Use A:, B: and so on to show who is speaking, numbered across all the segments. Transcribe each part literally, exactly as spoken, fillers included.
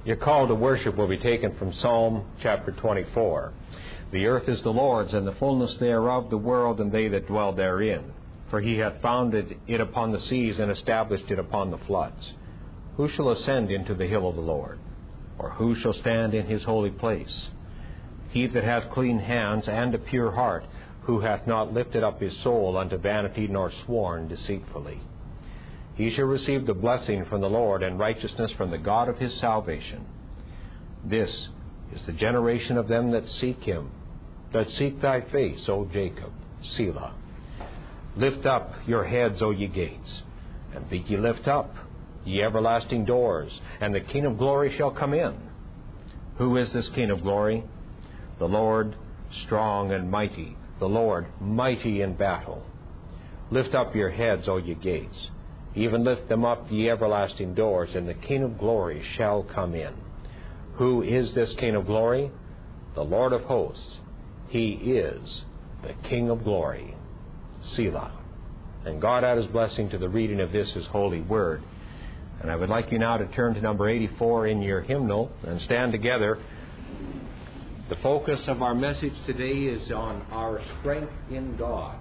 A: Your call to worship will be taken from Psalm chapter twenty-four. The earth is the Lord's, and the fullness thereof, the world and they that dwell therein. For he hath founded it upon the seas, and established it upon the floods. Who shall ascend into the hill of the Lord? Or who shall stand in his holy place? He that hath clean hands and a pure heart, who hath not lifted up his soul unto vanity, nor sworn deceitfully. He shall receive the blessing from the Lord, and righteousness from the God of his salvation. This is the generation of them that seek him, that seek thy face, O Jacob. Selah. Lift up your heads, O ye gates, and be ye lift up, ye everlasting doors, and the King of glory shall come in. Who is this King of glory? The Lord strong and mighty, the Lord mighty in battle. Lift up your heads, O ye gates, even lift them up, ye everlasting doors, and the King of glory shall come in. Who is this King of glory? The Lord of hosts. He is the King of glory. Selah. And God add his blessing to the reading of this, his holy word. And I would like you now to turn to number eighty-four in your hymnal and stand together. The focus of our message today is on our strength in God.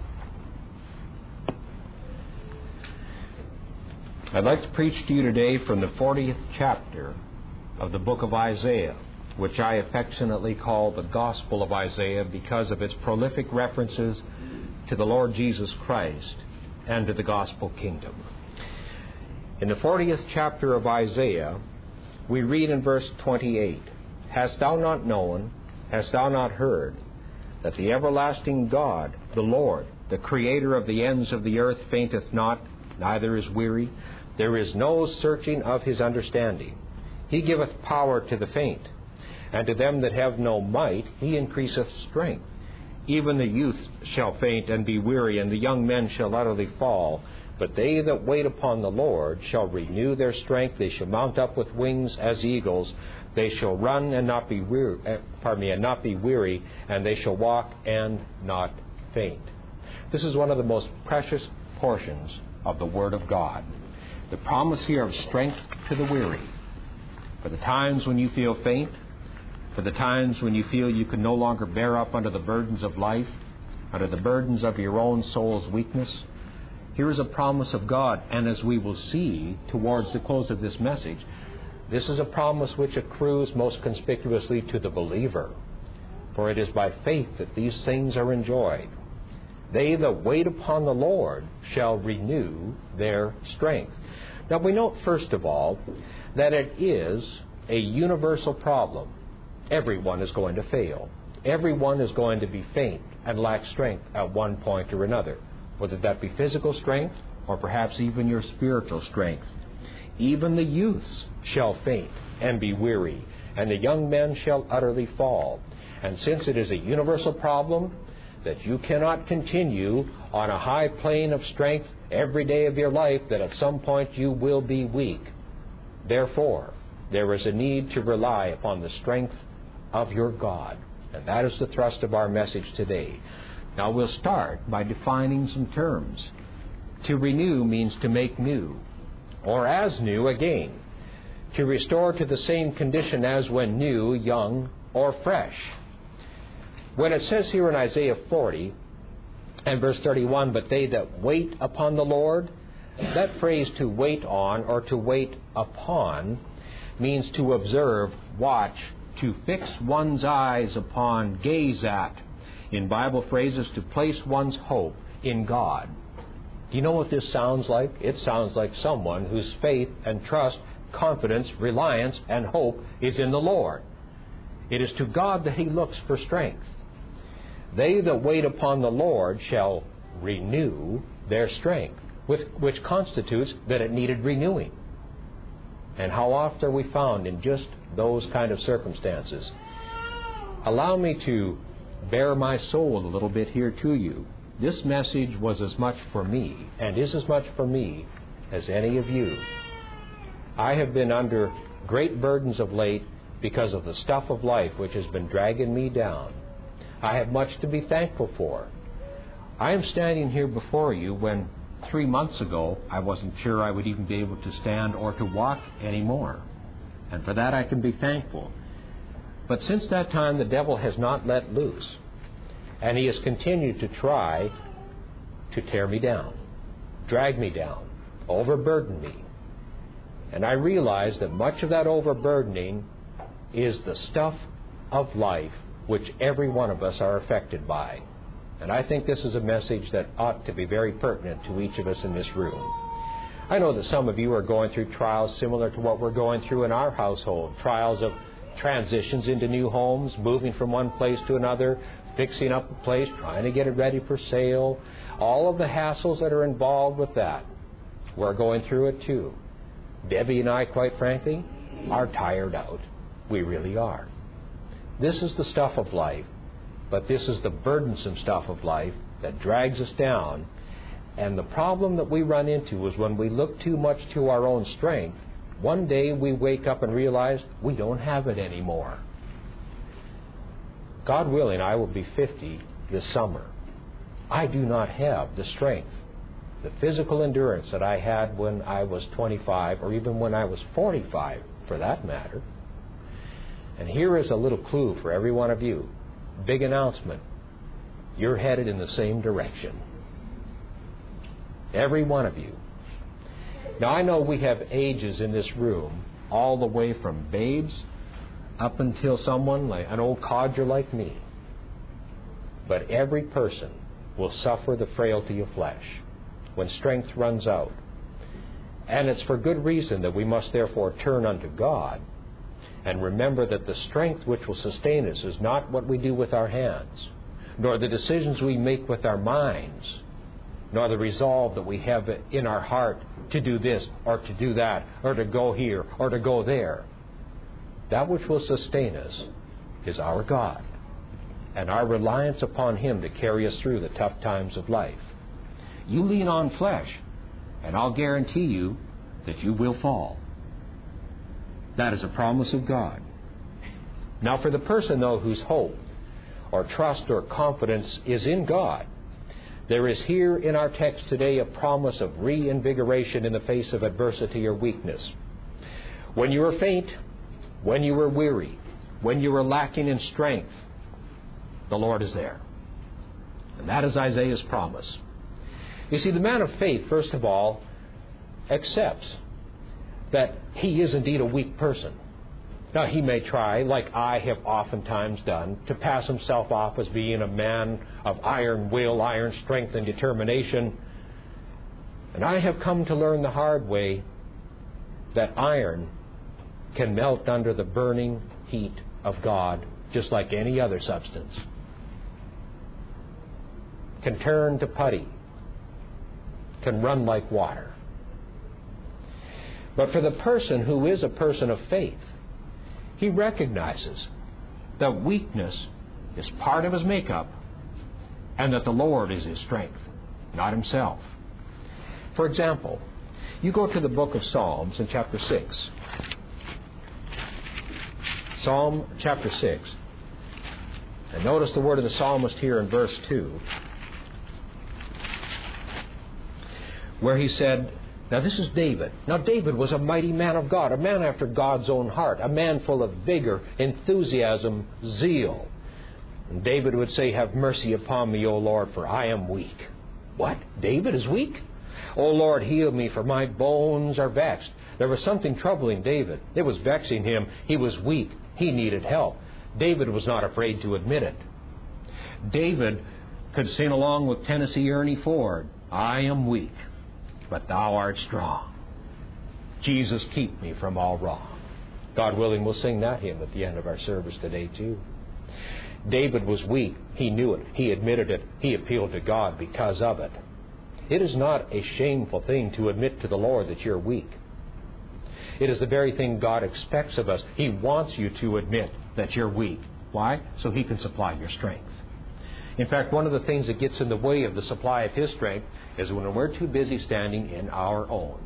A: I'd like to preach to you today from the fortieth chapter of the book of Isaiah, which I affectionately call the Gospel of Isaiah because of its prolific references to the Lord Jesus Christ and to the gospel kingdom. In the fortieth chapter of Isaiah, we read in verse twenty-eight, Hast thou not known, hast thou not heard, that the everlasting God, the Lord, the Creator of the ends of the earth, fainteth not, neither is weary? There is no searching of his understanding. He giveth power to the faint, and to them that have no might he increaseth strength. Even the youths shall faint and be weary, and the young men shall utterly fall. But they that wait upon the Lord shall renew their strength. They shall mount up with wings as eagles. They shall run and not be weary, uh, pardon me, and not be weary, and they shall walk and not faint. This is one of the most precious portions of the Word of God. The promise here of strength to the weary. For the times when you feel faint, for the times when you feel you can no longer bear up under the burdens of life, under the burdens of your own soul's weakness, here is a promise of God. And as we will see towards the close of this message, this is a promise which accrues most conspicuously to the believer. For it is by faith that these things are enjoyed. They that wait upon the Lord shall renew their strength. Now we note, first of all, that it is a universal problem. Everyone is going to fail. Everyone is going to be faint and lack strength at one point or another, whether that be physical strength or perhaps even your spiritual strength. Even the youths shall faint and be weary, and the young men shall utterly fall. And since it is a universal problem, that you cannot continue on a high plane of strength every day of your life, that at some point you will be weak. Therefore, there is a need to rely upon the strength of your God. And that is the thrust of our message today. Now we'll start by defining some terms. To renew means to make new, or as new again. To restore to the same condition as when new, young, or fresh. When it says here in Isaiah forty and verse thirty-one, but they that wait upon the Lord, that phrase to wait on or to wait upon means to observe, watch, to fix one's eyes upon, gaze at. In Bible phrases, to place one's hope in God. Do you know what this sounds like? It sounds like someone whose faith and trust, confidence, reliance, and hope is in the Lord. It is to God that he looks for strength. They that wait upon the Lord shall renew their strength, which constitutes that it needed renewing. And how oft are we found in just those kind of circumstances? Allow me to bare my soul a little bit here to you. This message was as much for me, and is as much for me, as any of you. I have been under great burdens of late because of the stuff of life which has been dragging me down. I have much to be thankful for. I am standing here before you when three months ago I wasn't sure I would even be able to stand or to walk anymore. And for that I can be thankful. But since that time, the devil has not let loose. And he has continued to try to tear me down, drag me down, overburden me. And I realize that much of that overburdening is the stuff of life which every one of us are affected by. And I think this is a message that ought to be very pertinent to each of us in this room. I know that some of you are going through trials similar to what we're going through in our household. Trials of transitions into new homes, moving from one place to another, fixing up a place, trying to get it ready for sale. All of the hassles that are involved with that. We're going through it too. Debbie and I, quite frankly, are tired out. We really are. This is the stuff of life, but this is the burdensome stuff of life that drags us down. And the problem that we run into is when we look too much to our own strength, one day we wake up and realize we don't have it anymore. God willing, I will be fifty this summer. I do not have the strength, the physical endurance that I had when I was twenty-five, or even when I was forty-five, for that matter. And here is a little clue for every one of you. Big announcement. You're headed in the same direction. Every one of you. Now, I know we have ages in this room, all the way from babes up until someone like an old codger like me. But every person will suffer the frailty of flesh when strength runs out. And it's for good reason that we must therefore turn unto God and remember that the strength which will sustain us is not what we do with our hands, nor the decisions we make with our minds, nor the resolve that we have in our heart to do this or to do that or to go here or to go there. That which will sustain us is our God and our reliance upon Him to carry us through the tough times of life. You lean on flesh, and I'll guarantee you that you will fall. That is a promise of God. Now, for the person, though, whose hope or trust or confidence is in God, there is here in our text today a promise of reinvigoration in the face of adversity or weakness. When you are faint, when you are weary, when you are lacking in strength, the Lord is there. And that is Isaiah's promise. You see, the man of faith, first of all, accepts that he is indeed a weak person. Now, he may try, like I have oftentimes done, to pass himself off as being a man of iron will, iron strength, and determination. And I have come to learn the hard way that iron can melt under the burning heat of God, just like any other substance. Can turn to putty. Can run like water. But for the person who is a person of faith, he recognizes that weakness is part of his makeup and that the Lord is his strength, not himself. For example, you go to the book of Psalms in chapter six. Psalm chapter six. And notice the word of the psalmist here in verse two, where he said, now this is David. Now David was a mighty man of God, a man after God's own heart, a man full of vigor, enthusiasm, zeal. And David would say, have mercy upon me, O Lord, for I am weak. What? David is weak? O Lord, heal me, for my bones are vexed. There was something troubling David. It was vexing him. He was weak. He needed help. David was not afraid to admit it. David could sing along with Tennessee Ernie Ford, I am weak, but thou art strong. Jesus, keep me from all wrong. God willing, we'll sing that hymn at the end of our service today too. David was weak. He knew it. He admitted it. He appealed to God because of it. It is not a shameful thing to admit to the Lord that you're weak. It is the very thing God expects of us. He wants you to admit that you're weak. Why? So He can supply your strength. In fact, one of the things that gets in the way of the supply of His strength is when we're too busy standing in our own.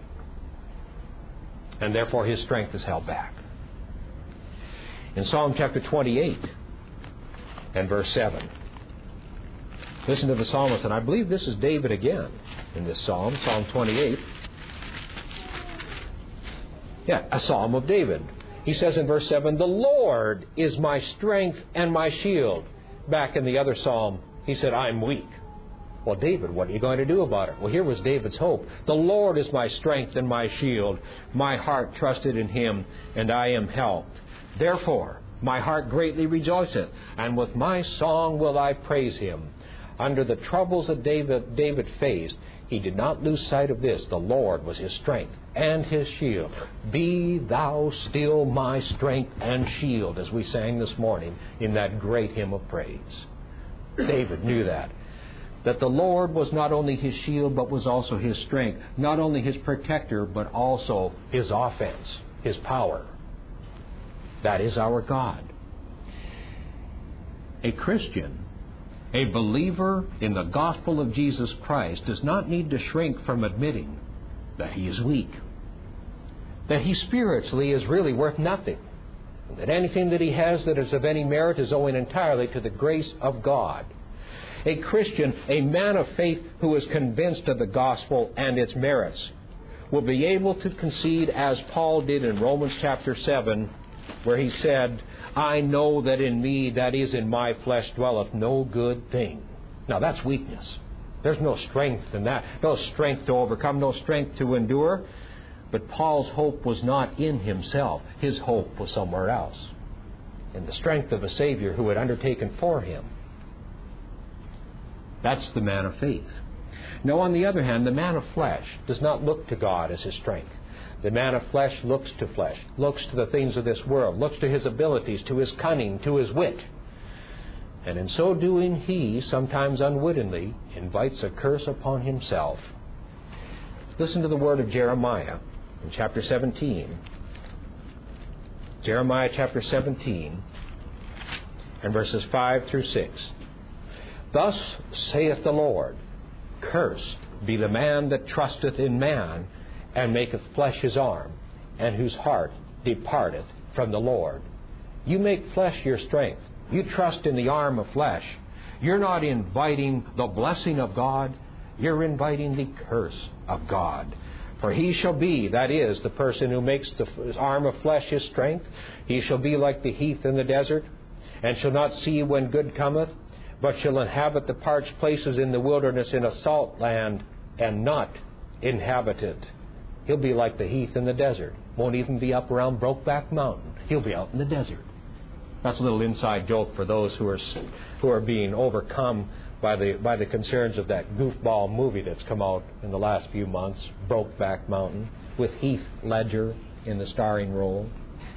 A: And therefore His strength is held back. In Psalm chapter twenty-eight and verse seven, listen to the psalmist, and I believe this is David again in this psalm, Psalm twenty-eight. Yeah, a Psalm of David. He says in verse seven, the Lord is my strength and my shield. Back in the other psalm, he said, I'm weak. Well, David, what are you going to do about it? Well, here was David's hope. The Lord is my strength and my shield. My heart trusted in Him, and I am helped. Therefore, my heart greatly rejoiceth, and with my song will I praise Him. Under the troubles that David, David faced, he did not lose sight of this. The Lord was his strength and his shield. Be thou still my strength and shield, as we sang this morning in that great hymn of praise. David knew that. That the Lord was not only his shield, but was also his strength. Not only his protector, but also his offense, his power. That is our God. A Christian, a believer in the gospel of Jesus Christ, does not need to shrink from admitting that he is weak. That he spiritually is really worth nothing. That anything that he has that is of any merit is owing entirely to the grace of God. A Christian, a man of faith who is convinced of the gospel and its merits, will be able to concede, as Paul did in Romans chapter seven, where he said, I know that in me, that is in my flesh, dwelleth no good thing. Now that's weakness. There's no strength in that. No strength to overcome, no strength to endure. But Paul's hope was not in himself. His hope was somewhere else, in the strength of a Savior who had undertaken for him. That's the man of faith. Now, on the other hand, the man of flesh does not look to God as his strength. The man of flesh looks to flesh, looks to the things of this world, looks to his abilities, to his cunning, to his wit. And in so doing, he, sometimes unwittingly, invites a curse upon himself. Listen to the word of Jeremiah in chapter seventeen. Jeremiah chapter seventeen and verses five through six. Thus saith the Lord, Cursed be the man that trusteth in man, and maketh flesh his arm, and whose heart departeth from the Lord. You make flesh your strength. You trust in the arm of flesh. You're not inviting the blessing of God. You're inviting the curse of God. For he shall be, that is, the person who makes the arm of flesh his strength, he shall be like the heath in the desert, and shall not see when good cometh, but shall inhabit the parched places in the wilderness in a salt land, and not inhabit it. He'll be like the heath in the desert. Won't even be up around Brokeback Mountain. He'll be out in the desert. That's a little inside joke for those who are who are being overcome by the by the concerns of that goofball movie that's come out in the last few months, Brokeback Mountain, with Heath Ledger in the starring role.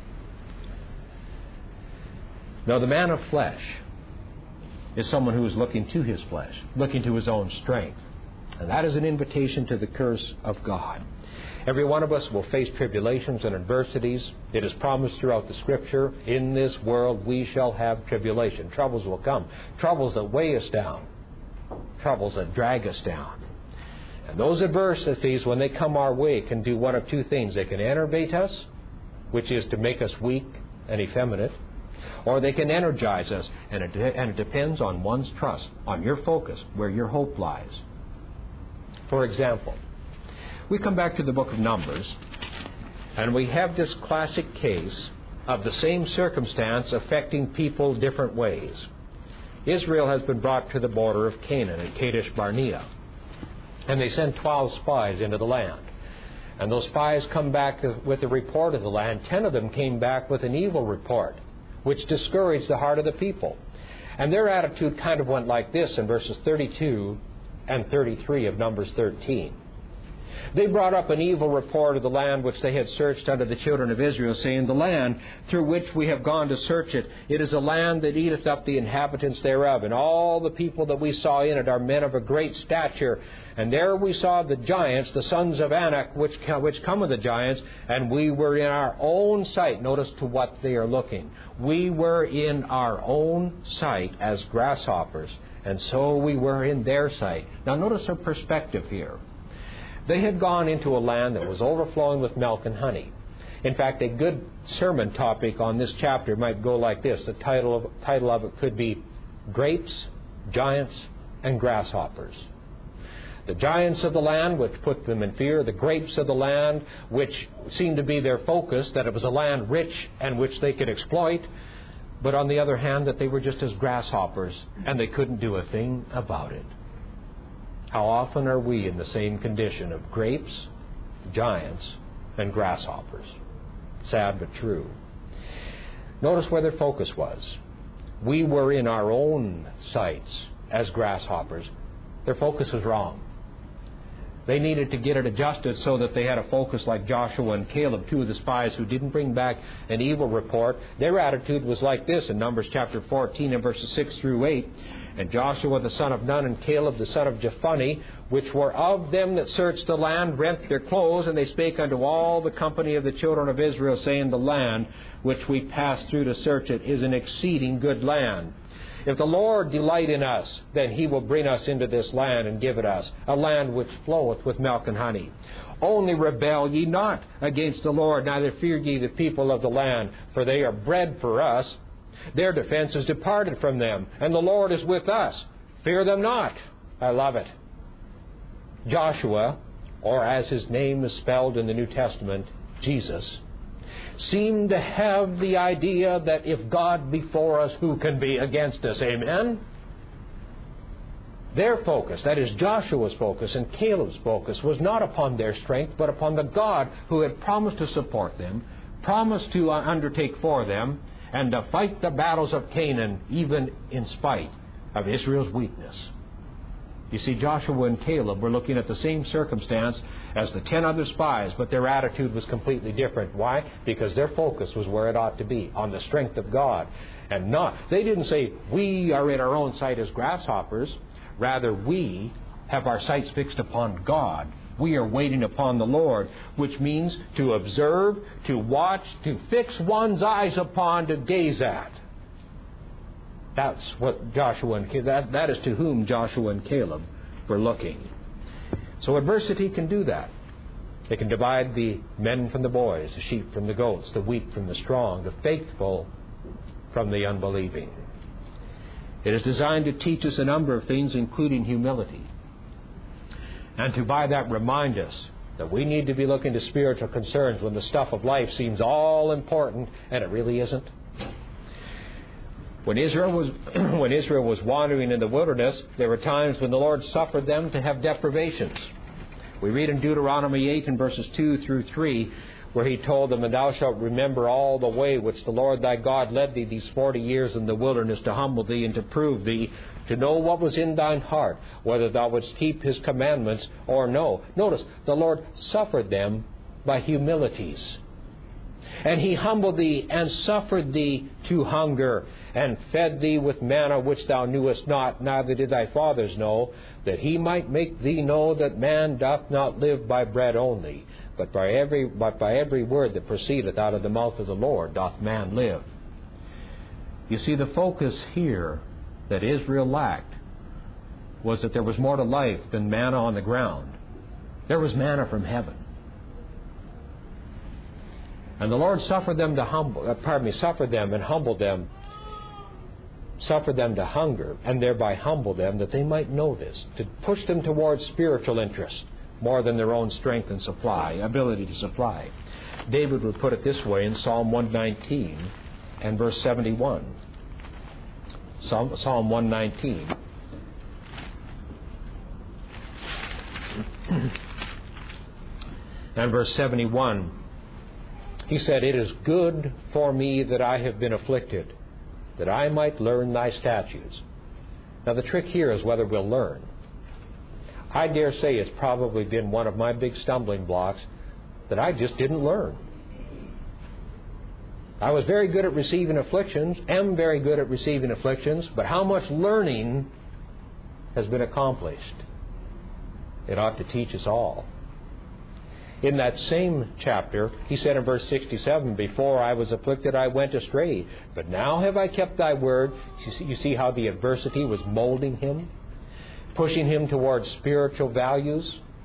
A: Now, the man of flesh is someone who is looking to his flesh, looking to his own strength. And that is an invitation to the curse of God. Every one of us will face tribulations and adversities. It is promised throughout the Scripture, in this world we shall have tribulation. Troubles will come. Troubles that weigh us down. Troubles that drag us down. And those adversities, when they come our way, can do one of two things. They can enervate us, which is to make us weak and effeminate, or they can energize us, and it, and it depends on one's trust, on your focus, where your hope lies. For example, we come back to the book of Numbers, and we have this classic case of the same circumstance affecting people different ways. Israel has been brought to the border of Canaan at Kadesh Barnea, and they send twelve spies into the land. And those spies come back with a report of the land. Ten of them came back with an evil report, which discouraged the heart of the people. And their attitude kind of went like this in verses thirty-two and thirty-three of Numbers thirteen. They brought up an evil report of the land which they had searched unto the children of Israel, saying, The land through which we have gone to search it, it is a land that eateth up the inhabitants thereof, and all the people that we saw in it are men of a great stature. And there we saw the giants, the sons of Anak, which, which come of the giants, and we were in our own sight. Notice to what they are looking. We were in our own sight as grasshoppers, and so we were in their sight. Now notice our perspective here. They had gone into a land that was overflowing with milk and honey. In fact, a good sermon topic on this chapter might go like this. The title of, title of it could be Grapes, Giants, and Grasshoppers. The giants of the land, which put them in fear, the grapes of the land, which seemed to be their focus, that it was a land rich and which they could exploit, but on the other hand, that they were just as grasshoppers and they couldn't do a thing about it. How often are we in the same condition of grapes, giants, and grasshoppers? Sad but true. Notice where their focus was. We were in our own sights as grasshoppers. Their focus was wrong. They needed to get it adjusted so that they had a focus like Joshua and Caleb, two of the spies who didn't bring back an evil report. Their attitude was like this in Numbers chapter fourteen and verses six through eight. And Joshua the son of Nun and Caleb the son of Jephunneh, which were of them that searched the land, rent their clothes, and they spake unto all the company of the children of Israel, saying, The land which we passed through to search it is an exceeding good land. If the Lord delight in us, then He will bring us into this land and give it us, a land which floweth with milk and honey. Only rebel ye not against the Lord, neither fear ye the people of the land, for they are bread for us. Their defense is departed from them, and the Lord is with us. Fear them not. I love it. Joshua, or as his name is spelled in the New Testament, Jesus, seemed to have the idea that if God be for us, who can be against us? Amen? Their focus, that is Joshua's focus and Caleb's focus, was not upon their strength, but upon the God who had promised to support them, promised to undertake for them, and to fight the battles of Canaan, even in spite of Israel's weakness. You see, Joshua and Caleb were looking at the same circumstance as the ten other spies, but their attitude was completely different. Why? Because their focus was where it ought to be, on the strength of God. And not, they didn't say, we are in our own sight as grasshoppers. Rather, we have our sights fixed upon God. We are waiting upon the Lord, which means to observe, to watch, to fix one's eyes upon, to gaze at. That's what Joshua and Caleb, that, that is to whom Joshua and Caleb were looking. So adversity can do that. It can divide the men from the boys, the sheep from the goats, the weak from the strong, the faithful from the unbelieving. It is designed to teach us a number of things, including humility. And to by that remind us that we need to be looking to spiritual concerns when the stuff of life seems all important, and it really isn't. When Israel was when Israel was wandering in the wilderness, there were times when the Lord suffered them to have deprivations. We read in Deuteronomy eight and verses two through three, where He told them, And thou shalt remember all the way which the Lord thy God led thee these forty years in the wilderness, to humble thee and to prove thee, to know what was in thine heart, whether thou wouldst keep His commandments or no. Notice, the Lord suffered them by humilities. And He humbled thee and suffered thee to hunger, and fed thee with manna which thou knewest not, neither did thy fathers know, that He might make thee know that man doth not live by bread only, but by every but by every word that proceedeth out of the mouth of the Lord doth man live. You see, the focus here that Israel lacked was that there was more to life than manna on the ground. There was manna from heaven. And the Lord suffered them to humble, uh, pardon me, suffered them and humbled them, suffered them to hunger, and thereby humble them, that they might know this, to push them towards spiritual interest more than their own strength and supply, ability to supply. David would put it this way in Psalm one nineteen and verse seventy-one. Psalm, Psalm one nineteen. And verse seventy-one. He said, It is good for me that I have been afflicted, that I might learn thy statutes. Now the trick here is whether we'll learn. I dare say it's probably been one of my big stumbling blocks that I just didn't learn. I was very good at receiving afflictions, am very good at receiving afflictions, but how much learning has been accomplished? It ought to teach us all. In that same chapter, he said in verse sixty-seven, Before I was afflicted, I went astray, but now have I kept thy word. You see, you see how the adversity was molding him, pushing him towards spiritual values.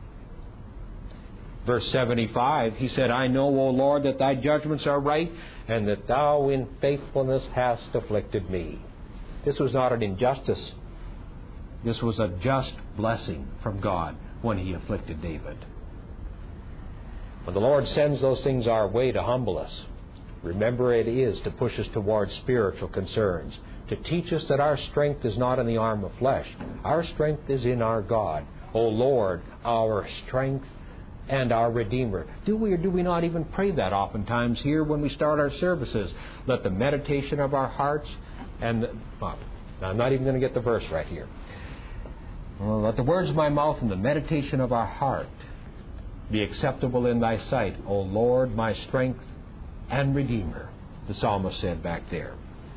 A: Verse seventy-five, he said, I know, O Lord, that thy judgments are right, and that thou in faithfulness hast afflicted me. This was not an injustice. This was a just blessing from God, when He afflicted David. When the Lord sends those things our way to humble us, remember it is to push us towards spiritual concerns, to teach us that our strength is not in the arm of flesh. Our strength is in our God. O Lord, our strength and our Redeemer. Do we or do we not even pray that oftentimes here when we start our services? Let the meditation of our hearts and... The, well, I'm not even going to get the verse right here. Well, let the words of my mouth and the meditation of our heart be acceptable in Thy sight, O Lord, my strength and Redeemer, the psalmist said back there.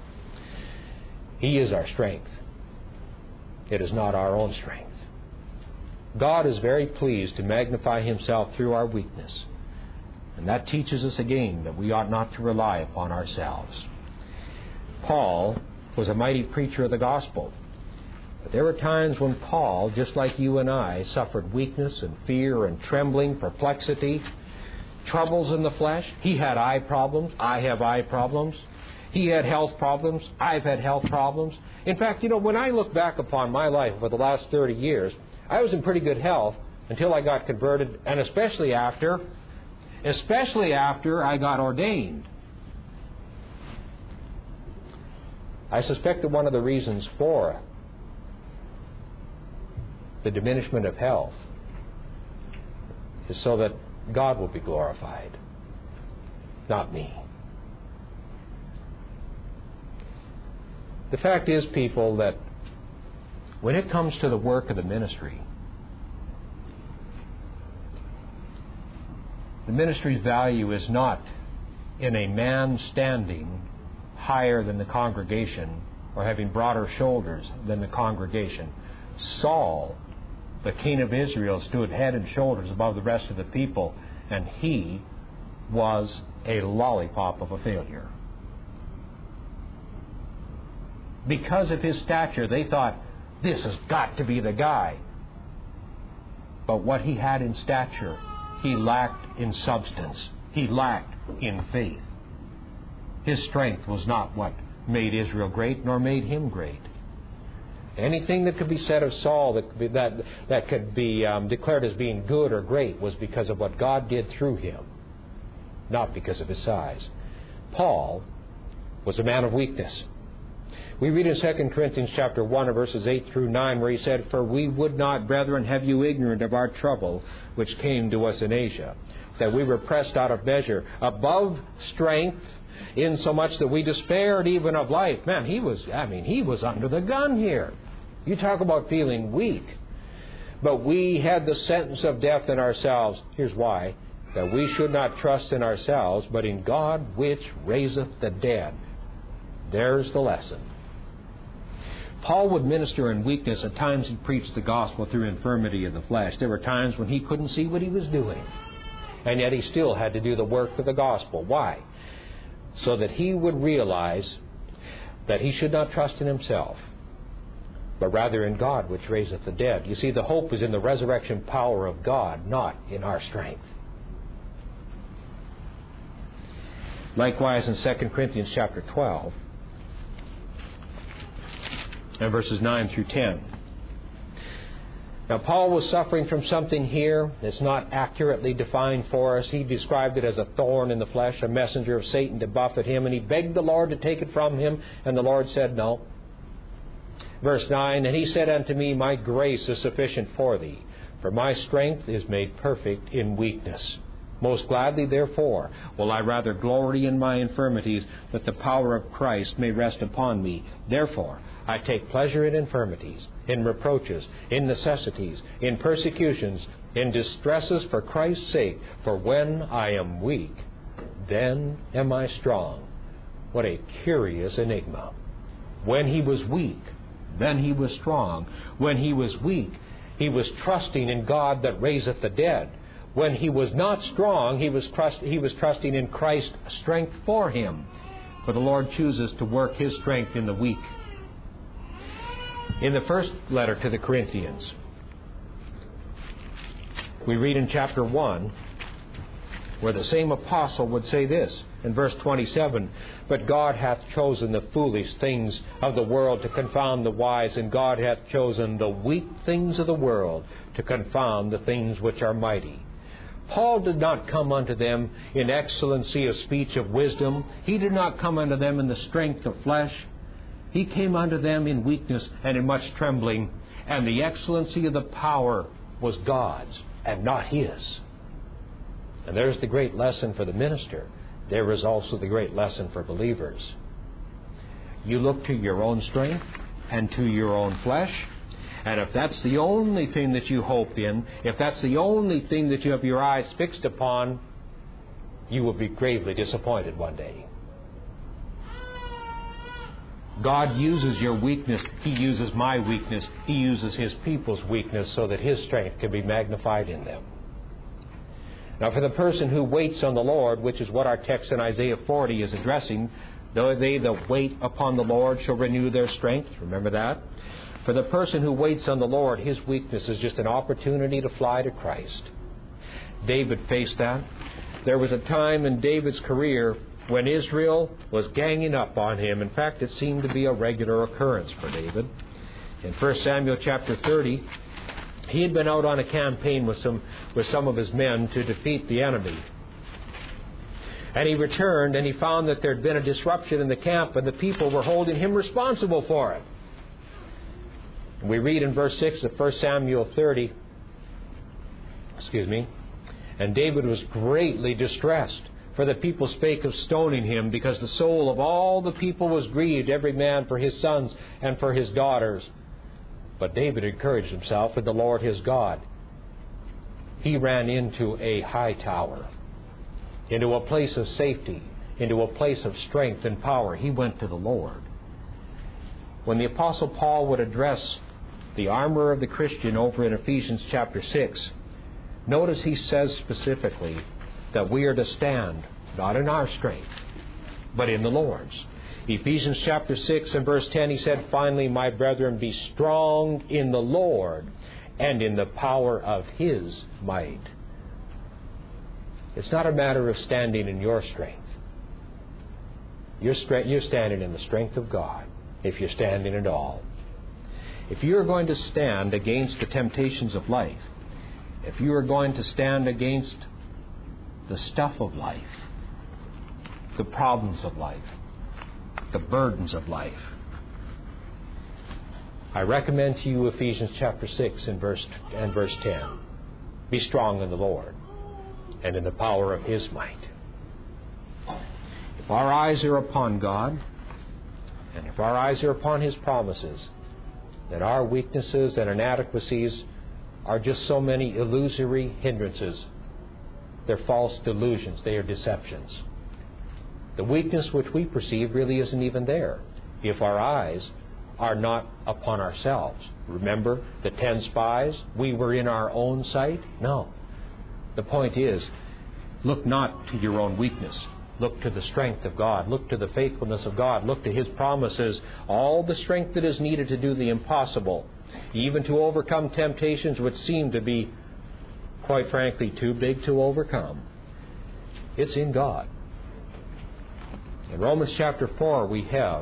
A: He is our strength. It is not our own strength. God is very pleased to magnify Himself through our weakness. And that teaches us again that we ought not to rely upon ourselves. Paul was a mighty preacher of the gospel. But there were times when Paul, just like you and I, suffered weakness and fear and trembling, perplexity, troubles in the flesh. He had eye problems. I have eye problems. He had health problems. I've had health problems. In fact, you know, when I look back upon my life over the last thirty years, I was in pretty good health until I got converted, and especially after, especially after I got ordained. I suspect that one of the reasons for the diminishment of health is so that God will be glorified, not me. The fact is, people, that when it comes to the work of the ministry, the ministry's value is not in a man standing higher than the congregation or having broader shoulders than the congregation. Saul, the king of Israel, stood head and shoulders above the rest of the people, and he was a lollipop of a failure. Because of his stature, they thought, this has got to be the guy. But what he had in stature, he lacked in substance. He lacked in faith. His strength was not what made Israel great, nor made him great. Anything that could be said of Saul that could be, that, that could be um, declared as being good or great was because of what God did through him, not because of his size. Paul was a man of weakness. We read in Second Corinthians chapter one, verses eight through nine, where he said, "For we would not, brethren, have you ignorant of our trouble which came to us in Asia, that we were pressed out of measure, above strength, insomuch that we despaired even of life." Man, he was, I mean, he was under the gun here. You talk about feeling weak. "But we had the sentence of death in ourselves." Here's why. "That we should not trust in ourselves, but in God which raiseth the dead." There's the lesson. Paul would minister in weakness. At times he preached the gospel through infirmity of the flesh. There were times when he couldn't see what he was doing. And yet he still had to do the work of the gospel. Why? So that he would realize that he should not trust in himself, but rather in God which raiseth the dead. You see, the hope is in the resurrection power of God, not in our strength. Likewise in Second Corinthians chapter twelve, and verses nine through ten. Now, Paul was suffering from something here that's not accurately defined for us. He described it as a thorn in the flesh, a messenger of Satan to buffet him, and he begged the Lord to take it from him, and the Lord said no. Verse nine, "And he said unto me, My grace is sufficient for thee, for my strength is made perfect in weakness. Most gladly, therefore, will I rather glory in my infirmities, that the power of Christ may rest upon me. Therefore, I take pleasure in infirmities, in reproaches, in necessities, in persecutions, in distresses for Christ's sake. For when I am weak, then am I strong." What a curious enigma. When he was weak, then he was strong. When he was weak, he was trusting in God that raiseth the dead. When he was not strong, he was, trust, he was trusting in Christ's strength for him. For the Lord chooses to work His strength in the weak. In the first letter to the Corinthians, we read in chapter one, where the same apostle would say this, In verse twenty-seven, but God hath chosen the foolish things of the world to confound the wise, and God hath chosen the weak things of the world to confound the things which are mighty. Paul did not come unto them in excellency of speech of wisdom. He did not come unto them in the strength of flesh. He came unto them in weakness and in much trembling, and the excellency of the power was God's and not his. And there's the great lesson for the minister. There is also the great lesson for believers. You look to your own strength and to your own flesh, and if that's the only thing that you hope in, if that's the only thing that you have your eyes fixed upon, you will be gravely disappointed one day. God uses your weakness. He uses my weakness. He uses His people's weakness so that His strength can be magnified in them. Now, for the person who waits on the Lord, which is what our text in Isaiah forty is addressing, though they that wait upon the Lord shall renew their strength. Remember that? For the person who waits on the Lord, his weakness is just an opportunity to fly to Christ. David faced that. There was a time in David's career when Israel was ganging up on him. In fact, it seemed to be a regular occurrence for David. In First Samuel chapter thirty, he had been out on a campaign with some with some of his men to defeat the enemy. And he returned and he found that there had been a disruption in the camp and the people were holding him responsible for it. We read in verse six of First Samuel thirty, excuse me, and David was greatly distressed, for the people spake of stoning him, because the soul of all the people was grieved, every man for his sons and for his daughters. But David encouraged himself in the Lord his God. He ran into a high tower, into a place of safety, into a place of strength and power. He went to the Lord. When the Apostle Paul would address the armor of the Christian over in Ephesians chapter six, notice he says specifically that we are to stand, not in our strength, but in the Lord's. Ephesians chapter six and verse ten, he said, finally, my brethren, be strong in the Lord and in the power of His might. It's not a matter of standing in your strength. You're, stre- you're standing in the strength of God, if you're standing at all. If you're going to stand against the temptations of life, if you are going to stand against the stuff of life, the problems of life, the burdens of life, I recommend to you Ephesians chapter six and verse and verse ten. Be strong in the Lord and in the power of His might. If our eyes are upon God, and if our eyes are upon His promises, then our weaknesses and inadequacies are just so many illusory hindrances. They're false delusions. They are deceptions. The weakness which we perceive really isn't even there if our eyes are not upon ourselves. Remember the ten spies? We were in our own sight? No. The point is, look not to your own weakness. Look to the strength of God. Look to the faithfulness of God. Look to His promises. All the strength that is needed to do the impossible, even to overcome temptations which seem to be, quite frankly, too big to overcome. It's in God. In Romans chapter four, we have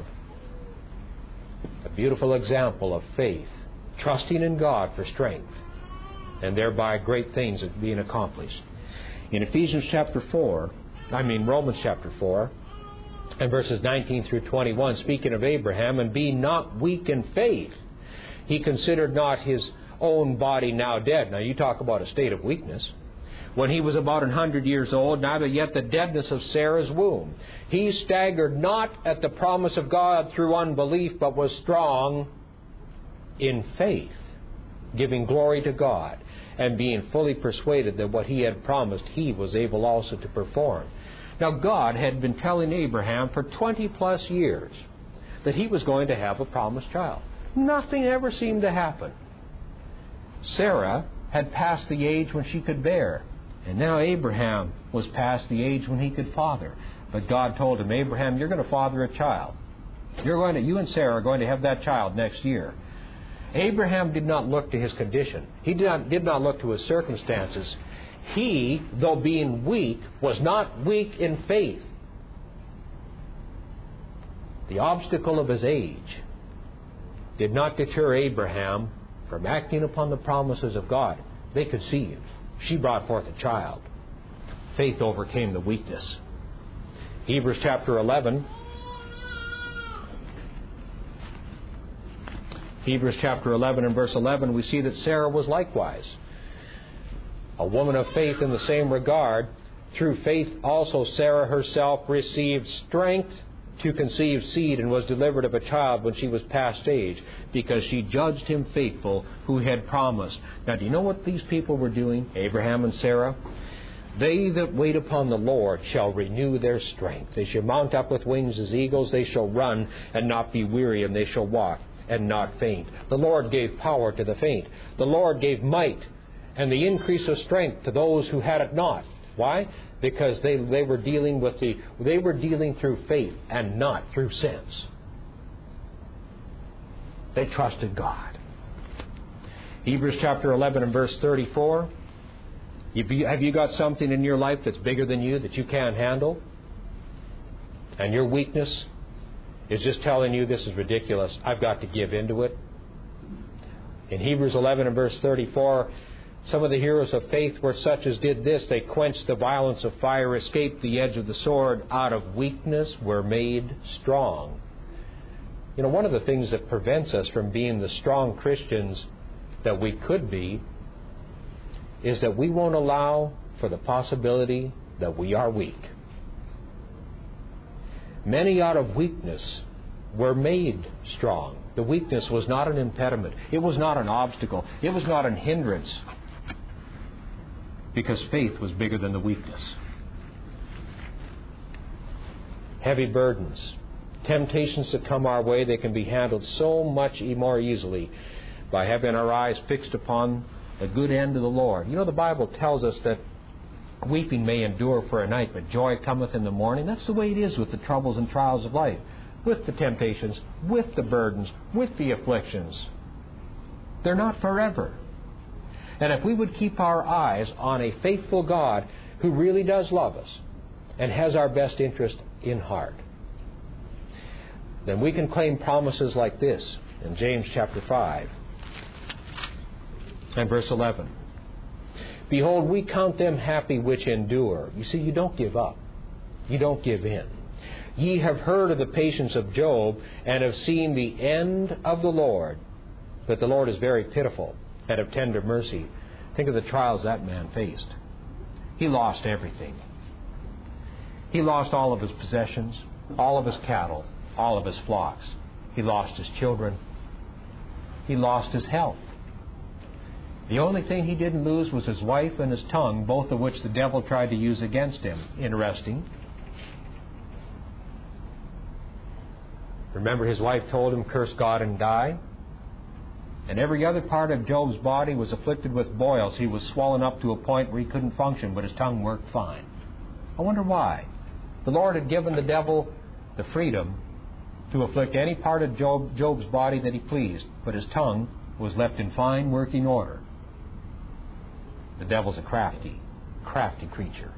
A: a beautiful example of faith, trusting in God for strength, and thereby great things are being accomplished. In Ephesians chapter four, I mean Romans chapter four, and verses nineteen through twenty-one, speaking of Abraham, and be not weak in faith, he considered not his own body now dead. Now you talk about a state of weakness. When he was about an hundred years old, neither yet the deadness of Sarah's womb. He staggered not at the promise of God through unbelief, but was strong in faith, giving glory to God, and being fully persuaded that what He had promised He was able also to perform. Now God had been telling Abraham for twenty plus years that he was going to have a promised child. Nothing ever seemed to happen. Sarah had passed the age when she could bear, and now Abraham was past the age when he could father. But God told him, Abraham, you're going to father a child. You're going to, you and Sarah are going to have that child next year. Abraham did not look to his condition. He did not, did not look to his circumstances. He, though being weak, was not weak in faith. The obstacle of his age did not deter Abraham from acting upon the promises of God. They conceived. She brought forth a child. Faith overcame the weakness. Hebrews chapter eleven. Hebrews chapter eleven and verse eleven, we see that Sarah was likewise a woman of faith in the same regard. Through faith also Sarah herself received strength to conceive seed and was delivered of a child when she was past age, because she judged him faithful who had promised. Now, do you know what these people were doing, Abraham and Sarah? They that wait upon the Lord shall renew their strength. They shall mount up with wings as eagles. They shall run and not be weary, and they shall walk and not faint. The Lord gave power to the faint. The Lord gave might and the increase of strength to those who had it not. Why? Because they, they were dealing with the they were dealing through faith and not through sense. They trusted God. Hebrews chapter eleven and verse thirty-four. Have you, have you got something in your life that's bigger than you that you can't handle? And your weakness is just telling you this is ridiculous. I've got to give into it. In Hebrews eleven and verse thirty-four, some of the heroes of faith were such as did this. They quenched the violence of fire, escaped the edge of the sword, out of weakness were made strong. You know, one of the things that prevents us from being the strong Christians that we could be is that we won't allow for the possibility that we are weak. Many out of weakness were made strong. The weakness was not an impediment. It was not an obstacle. It was not an hindrance. Because faith was bigger than the weakness. Heavy burdens, temptations that come our way, they can be handled so much more easily by having our eyes fixed upon the good end of the Lord. You know, the Bible tells us that weeping may endure for a night, but joy cometh in the morning. That's the way it is with the troubles and trials of life, with the temptations, with the burdens, with the afflictions. They're not forever. And if we would keep our eyes on a faithful God who really does love us and has our best interest in heart, then we can claim promises like this in James chapter five and verse eleven. Behold, we count them happy which endure. You see, you don't give up. You don't give in. Ye have heard of the patience of Job, and have seen the end of the Lord. But the Lord is very pitiful and of tender mercy. Think of the trials that man faced. He lost everything. He lost all of his possessions, all of his cattle, all of his flocks. He lost his children. He lost his health. The only thing he didn't lose was his wife and his tongue, both of which the devil tried to use against him. Interesting. Remember, his wife told him, curse God and die. And every other part of Job's body was afflicted with boils. He was swollen up to a point where he couldn't function, but his tongue worked fine. I wonder why. The Lord had given the devil the freedom to afflict any part of Job, Job's body that he pleased, but his tongue was left in fine working order. The devil's a crafty, crafty creature.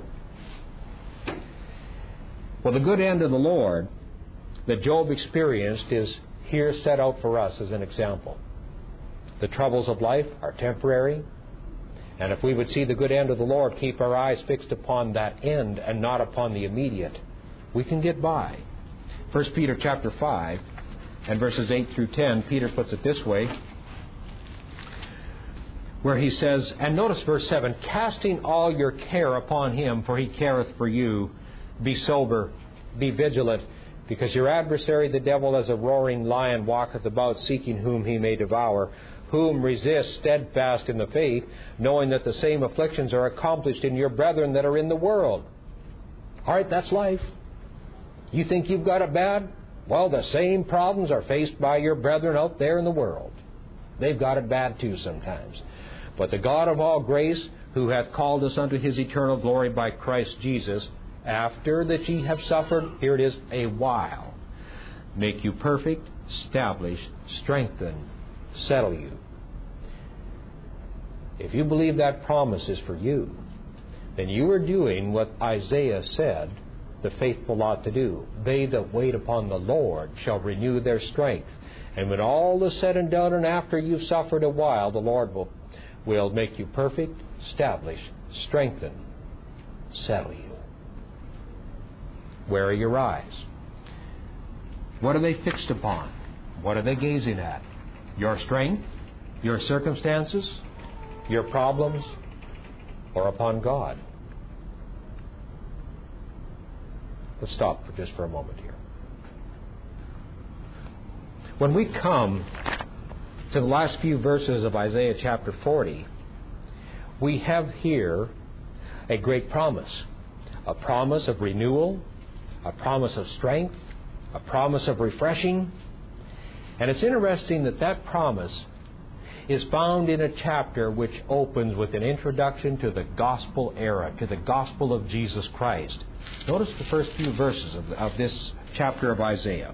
A: Well, the good end of the Lord that Job experienced is here set out for us as an example. The troubles of life are temporary, and if we would see the good end of the Lord, keep our eyes fixed upon that end and not upon the immediate, we can get by. First Peter chapter five and verses eight through ten, Peter puts it this way, where he says, and notice verse seven, casting all your care upon him, for he careth for you. Be sober, be vigilant, because your adversary the devil as a roaring lion walketh about, seeking whom he may devour. Whom resist steadfast in the faith, knowing that the same afflictions are accomplished in your brethren that are in the world. All right, that's life. You think you've got it bad? Well, the same problems are faced by your brethren out there in the world. They've got it bad too sometimes. But the God of all grace, who hath called us unto his eternal glory by Christ Jesus, after that ye have suffered, here it is, a while, make you perfect, establish, strengthen, settle you. If you believe that promise is for you, then you are doing what Isaiah said the faithful ought to do. They that wait upon the Lord shall renew their strength. And when all is said and done, and after you've suffered a while, the Lord will, will make you perfect, establish, strengthen, settle you. Where are your eyes? What are they fixed upon? What are they gazing at? Your strength? Your circumstances? Your problems? Or upon God? Let's stop for just for a moment here. When we come to the last few verses of Isaiah chapter forty, we have here a great promise. A promise of renewal, a promise of strength, a promise of refreshing. And it's interesting that that promise is found in a chapter which opens with an introduction to the gospel era, to the gospel of Jesus Christ. Notice the first few verses of, of this chapter of Isaiah.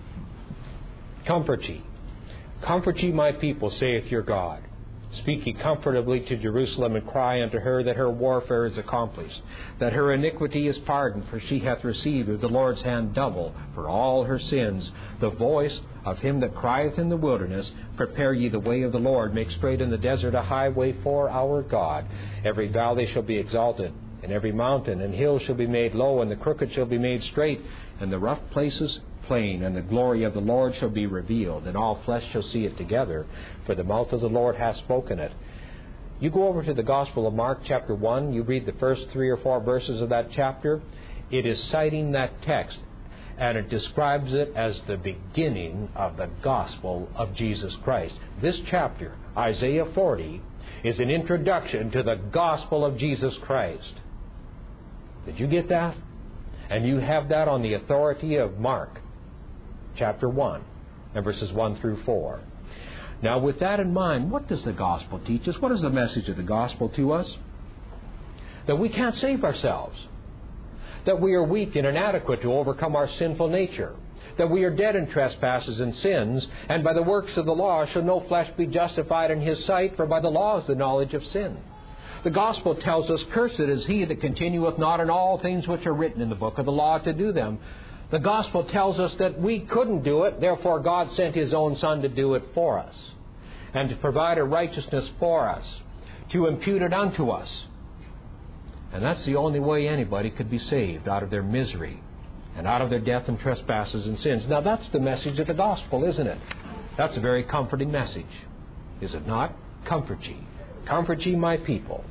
A: Comfort ye, comfort ye my people, saith your God. Speak ye comfortably to Jerusalem, and cry unto her that her warfare is accomplished, that her iniquity is pardoned, for she hath received of the Lord's hand double for all her sins. The voice of him that crieth in the wilderness, prepare ye the way of the Lord, make straight in the desert a highway for our God. Every valley shall be exalted, and every mountain and hill shall be made low, and the crooked shall be made straight, and the rough places plain, and the glory of the Lord shall be revealed, and all flesh shall see it together, for the mouth of the Lord hath spoken it. You go over to the Gospel of Mark chapter one, you read the first three or four verses of that chapter. It is citing that text, and it describes it as the beginning of the gospel of Jesus Christ. This chapter, Isaiah forty, is an introduction to the gospel of Jesus Christ. Did you get that? And you have that on the authority of Mark chapter one, and verses one through four. Now, with that in mind, what does the gospel teach us? What is the message of the gospel to us? That we can't save ourselves. That we are weak and inadequate to overcome our sinful nature. That we are dead in trespasses and sins, and by the works of the law shall no flesh be justified in his sight, for by the law is the knowledge of sin. The gospel tells us, cursed is he that continueth not in all things which are written in the book of the law to do them. The gospel tells us that we couldn't do it, therefore God sent his own Son to do it for us, and to provide a righteousness for us, to impute it unto us. And that's the only way anybody could be saved out of their misery and out of their death and trespasses and sins. Now that's the message of the gospel, isn't it? That's a very comforting message, is it not? Comfort ye. Comfort ye my people.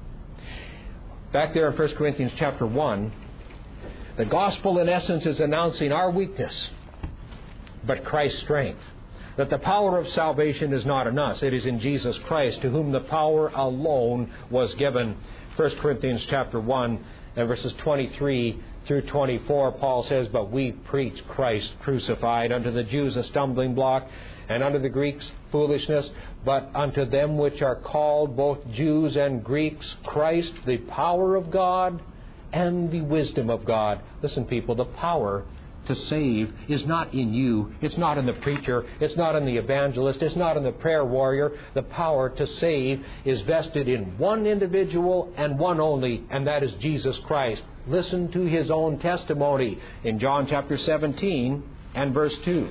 A: Back there in First Corinthians chapter one, the gospel in essence is announcing our weakness, but Christ's strength. That the power of salvation is not in us. It is in Jesus Christ, to whom the power alone was given. First Corinthians chapter one and verses twenty-three through twenty-four, Paul says, but we preach Christ crucified, unto the Jews a stumbling block, and unto the Greeks foolishness, but unto them which are called, both Jews and Greeks, Christ the power of God and the wisdom of God. Listen, people, the power to save is not in you. It's not in the preacher. It's not in the evangelist. It's not in the prayer warrior. The power to save is vested in one individual and one only, and that is Jesus Christ. Listen to his own testimony in John chapter seventeen and verse two.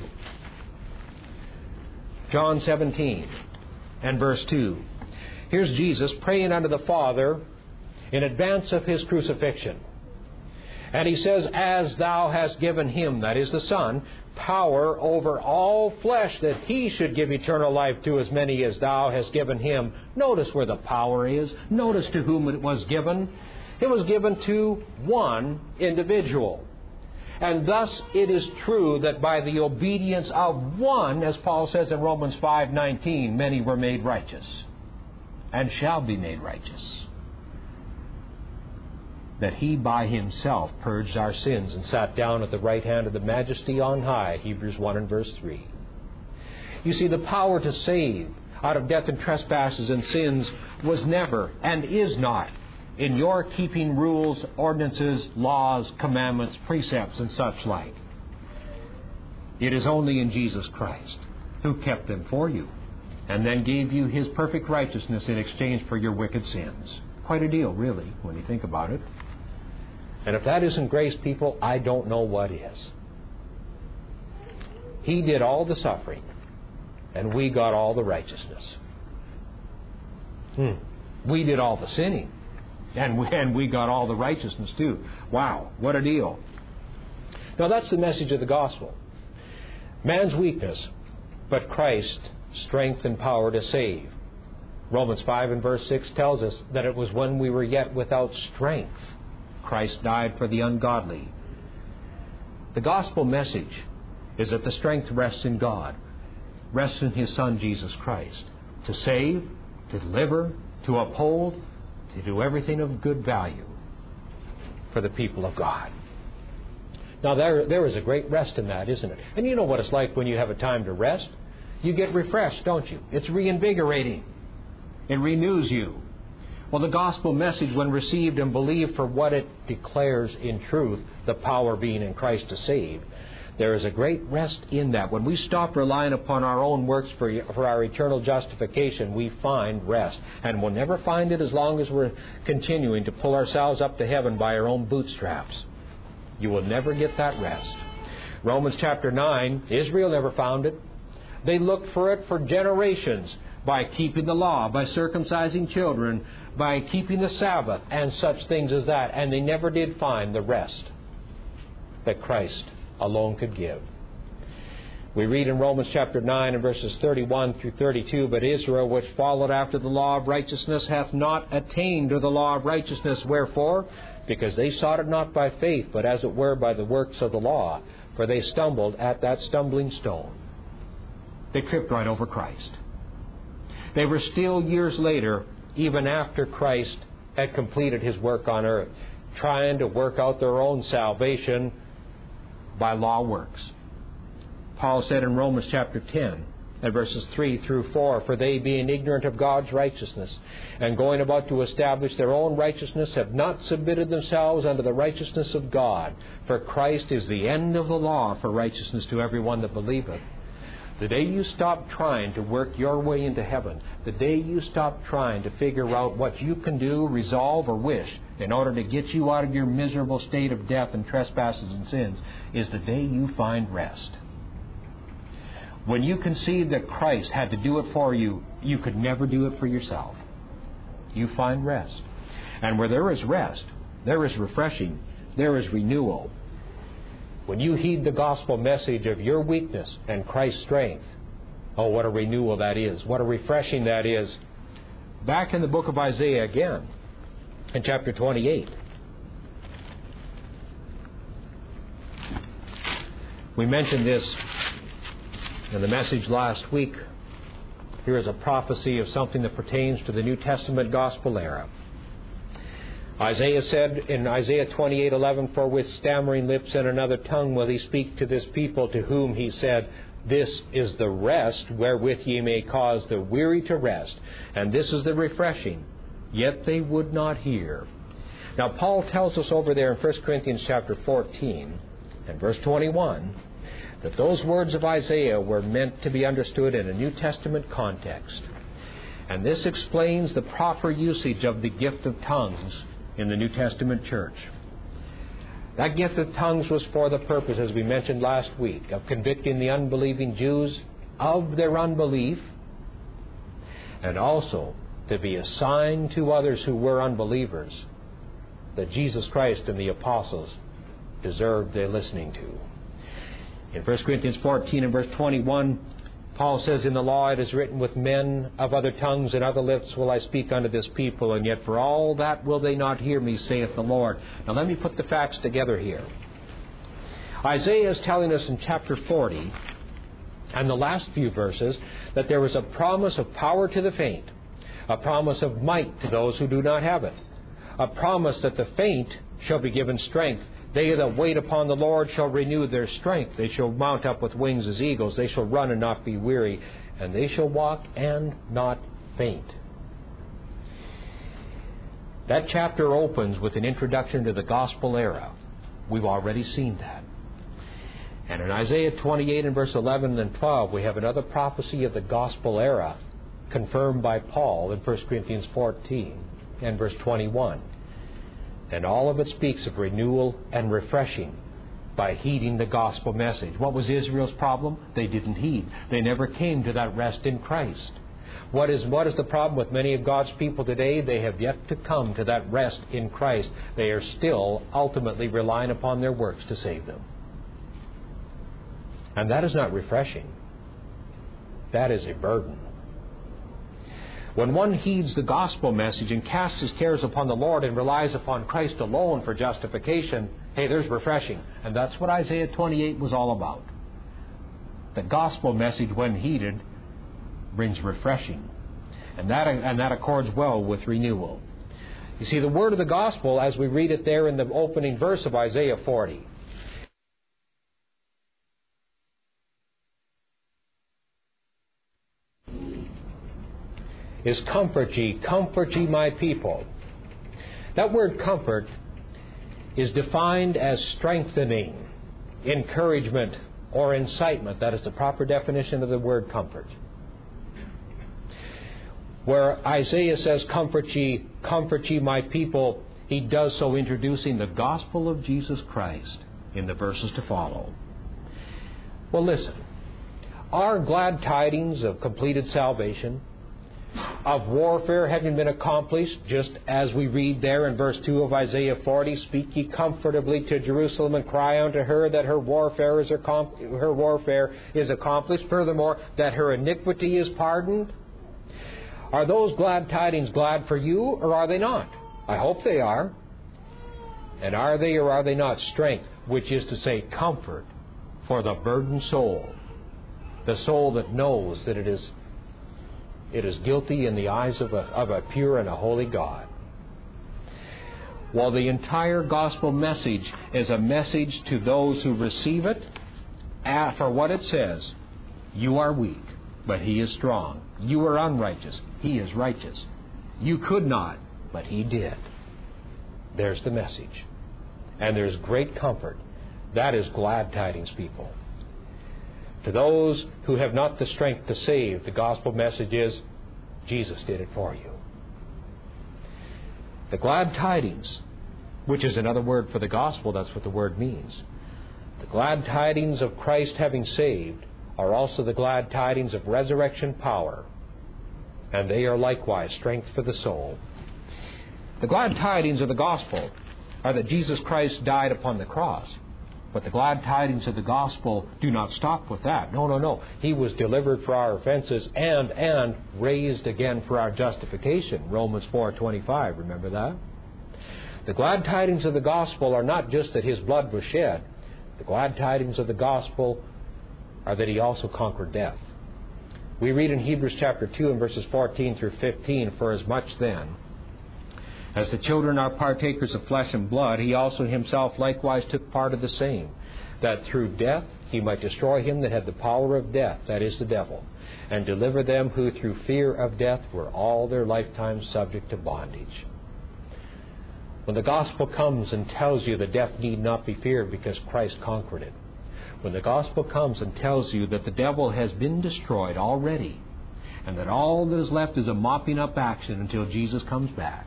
A: John seventeen and verse two. Here's Jesus praying unto the Father in advance of his crucifixion. And he says, as thou hast given him, that is the Son, power over all flesh, that he should give eternal life to as many as thou hast given him. Notice where the power is. Notice to whom it was given. It was given to one individual. And thus it is true that by the obedience of one, as Paul says in Romans five nineteen, many were made righteous and shall be made righteous. That he by himself purged our sins and sat down at the right hand of the Majesty on high, Hebrews one and verse three. You see, the power to save out of death and trespasses and sins was never and is not in your keeping rules, ordinances, laws, commandments, precepts, and such like. It is only in Jesus Christ, who kept them for you and then gave you his perfect righteousness in exchange for your wicked sins. Quite a deal, really, when you think about it. And if that isn't grace, people, I don't know what is. He did all the suffering, and we got all the righteousness. Hmm. We did all the sinning, and we, and we got all the righteousness too. Wow, what a deal. Now that's the message of the gospel. Man's weakness, but Christ's strength and power to save. Romans five and verse six tells us that it was when we were yet without strength Christ died for the ungodly. The gospel message is that the strength rests in God, rests in His Son Jesus Christ, to save, to deliver, to uphold, to do everything of good value for the people of God. Now there, there is a great rest in that, isn't it? And you know what it's like when you have a time to rest? You get refreshed, don't you? It's reinvigorating. It renews you. Well, the gospel message, when received and believed for what it declares in truth, the power being in Christ to save, there is a great rest in that. When we stop relying upon our own works for, for our eternal justification, we find rest. And we'll never find it as long as we're continuing to pull ourselves up to heaven by our own bootstraps. You will never get that rest. Romans chapter nine, Israel never found it. They looked for it for generations, by keeping the law, by circumcising children, by keeping the Sabbath, and such things as that. And they never did find the rest that Christ alone could give. We read in Romans chapter nine and verses thirty-one through thirty-two, "But Israel, which followed after the law of righteousness, hath not attained to the law of righteousness. Wherefore? Because they sought it not by faith, but as it were by the works of the law. For they stumbled at that stumbling stone." They tripped right over Christ. They were still years later, even after Christ had completed His work on earth, trying to work out their own salvation by law works. Paul said in Romans chapter ten, at verses three through four, "For they, being ignorant of God's righteousness, and going about to establish their own righteousness, have not submitted themselves unto the righteousness of God. For Christ is the end of the law for righteousness to every one that believeth." The day you stop trying to work your way into heaven, the day you stop trying to figure out what you can do, resolve, or wish in order to get you out of your miserable state of death and trespasses and sins, is the day you find rest. When you conceive that Christ had to do it for you, you could never do it for yourself. You find rest. And where there is rest, there is refreshing, there is renewal. When you heed the gospel message of your weakness and Christ's strength, oh, what a renewal that is. What a refreshing that is. Back in the book of Isaiah again, in chapter twenty-eight. We mentioned this in the message last week. Here is a prophecy of something that pertains to the New Testament gospel era. Isaiah said in Isaiah twenty-eight eleven, "For with stammering lips and another tongue will He speak to this people, to whom He said, This is the rest wherewith ye may cause the weary to rest, and this is the refreshing. Yet they would not hear." Now Paul tells us over there in First Corinthians chapter fourteen and verse twenty-one that those words of Isaiah were meant to be understood in a New Testament context. And this explains the proper usage of the gift of tongues in the New Testament church. That gift of tongues was for the purpose, as we mentioned last week, of convicting the unbelieving Jews of their unbelief, and also to be a sign to others who were unbelievers that Jesus Christ and the apostles deserved their listening to. In First Corinthians fourteen and verse twenty-one, Paul says, "In the law it is written, with men of other tongues and other lips will I speak unto this people, and yet for all that will they not hear me, saith the Lord." Now let me put the facts together here. Isaiah is telling us in chapter forty, and the last few verses, that there is a promise of power to the faint, a promise of might to those who do not have it, a promise that the faint shall be given strength. "They that wait upon the Lord shall renew their strength. They shall mount up with wings as eagles. They shall run and not be weary. And they shall walk and not faint." That chapter opens with an introduction to the gospel era. We've already seen that. And in Isaiah twenty-eight and verse eleven and twelve, we have another prophecy of the gospel era confirmed by Paul in First Corinthians fourteen and verse twenty-one. And all of it speaks of renewal and refreshing by heeding the gospel message. What was Israel's problem? They didn't heed. They never came to that rest in Christ. What is, what is the problem with many of God's people today? They have yet to come to that rest in Christ. They are still ultimately relying upon their works to save them. And that is not refreshing. That is a burden. When one heeds the gospel message and casts his cares upon the Lord and relies upon Christ alone for justification, hey, there's refreshing. And that's what Isaiah twenty-eight was all about. The gospel message, when heeded, brings refreshing. And that, and that accords well with renewal. You see, the word of the gospel, as we read it there in the opening verse of Isaiah forty, is comfort ye, comfort ye my people. That word comfort is defined as strengthening, encouragement, or incitement. That is the proper definition of the word comfort. Where Isaiah says, comfort ye, comfort ye my people, he does so introducing the gospel of Jesus Christ in the verses to follow. Well, listen. Our glad tidings of completed salvation, of warfare having been accomplished, just as we read there in verse two of Isaiah forty, speak ye comfortably to Jerusalem and cry unto her that her warfare is, her warfare is accomplished. Furthermore, that her iniquity is pardoned. Are those glad tidings glad for you, or are they not? I hope they are. And are they or are they not strength, which is to say comfort for the burdened soul, the soul that knows that it is It is guilty in the eyes of a, of a pure and a holy God. While the entire gospel message is a message to those who receive it, for what it says, you are weak, but He is strong. You are unrighteous, He is righteous. You could not, but He did. There's the message. And there's great comfort. That is glad tidings, people. To those who have not the strength to save, the gospel message is, Jesus did it for you. The glad tidings, which is another word for the gospel, that's what the word means. The glad tidings of Christ having saved are also the glad tidings of resurrection power, and they are likewise strength for the soul. The glad tidings of the gospel are that Jesus Christ died upon the cross. But the glad tidings of the gospel do not stop with that. No, no, no. He was delivered for our offenses and, and raised again for our justification. Romans four twenty-five, remember that? The glad tidings of the gospel are not just that His blood was shed. The glad tidings of the gospel are that He also conquered death. We read in Hebrews chapter two and verses fourteen through fifteen, for as much then as the children are partakers of flesh and blood, He also Himself likewise took part of the same, that through death He might destroy him that had the power of death, that is, the devil, and deliver them who through fear of death were all their lifetime subject to bondage. When the gospel comes and tells you that death need not be feared because Christ conquered it, when the gospel comes and tells you that the devil has been destroyed already, and that all that is left is a mopping up action until Jesus comes back,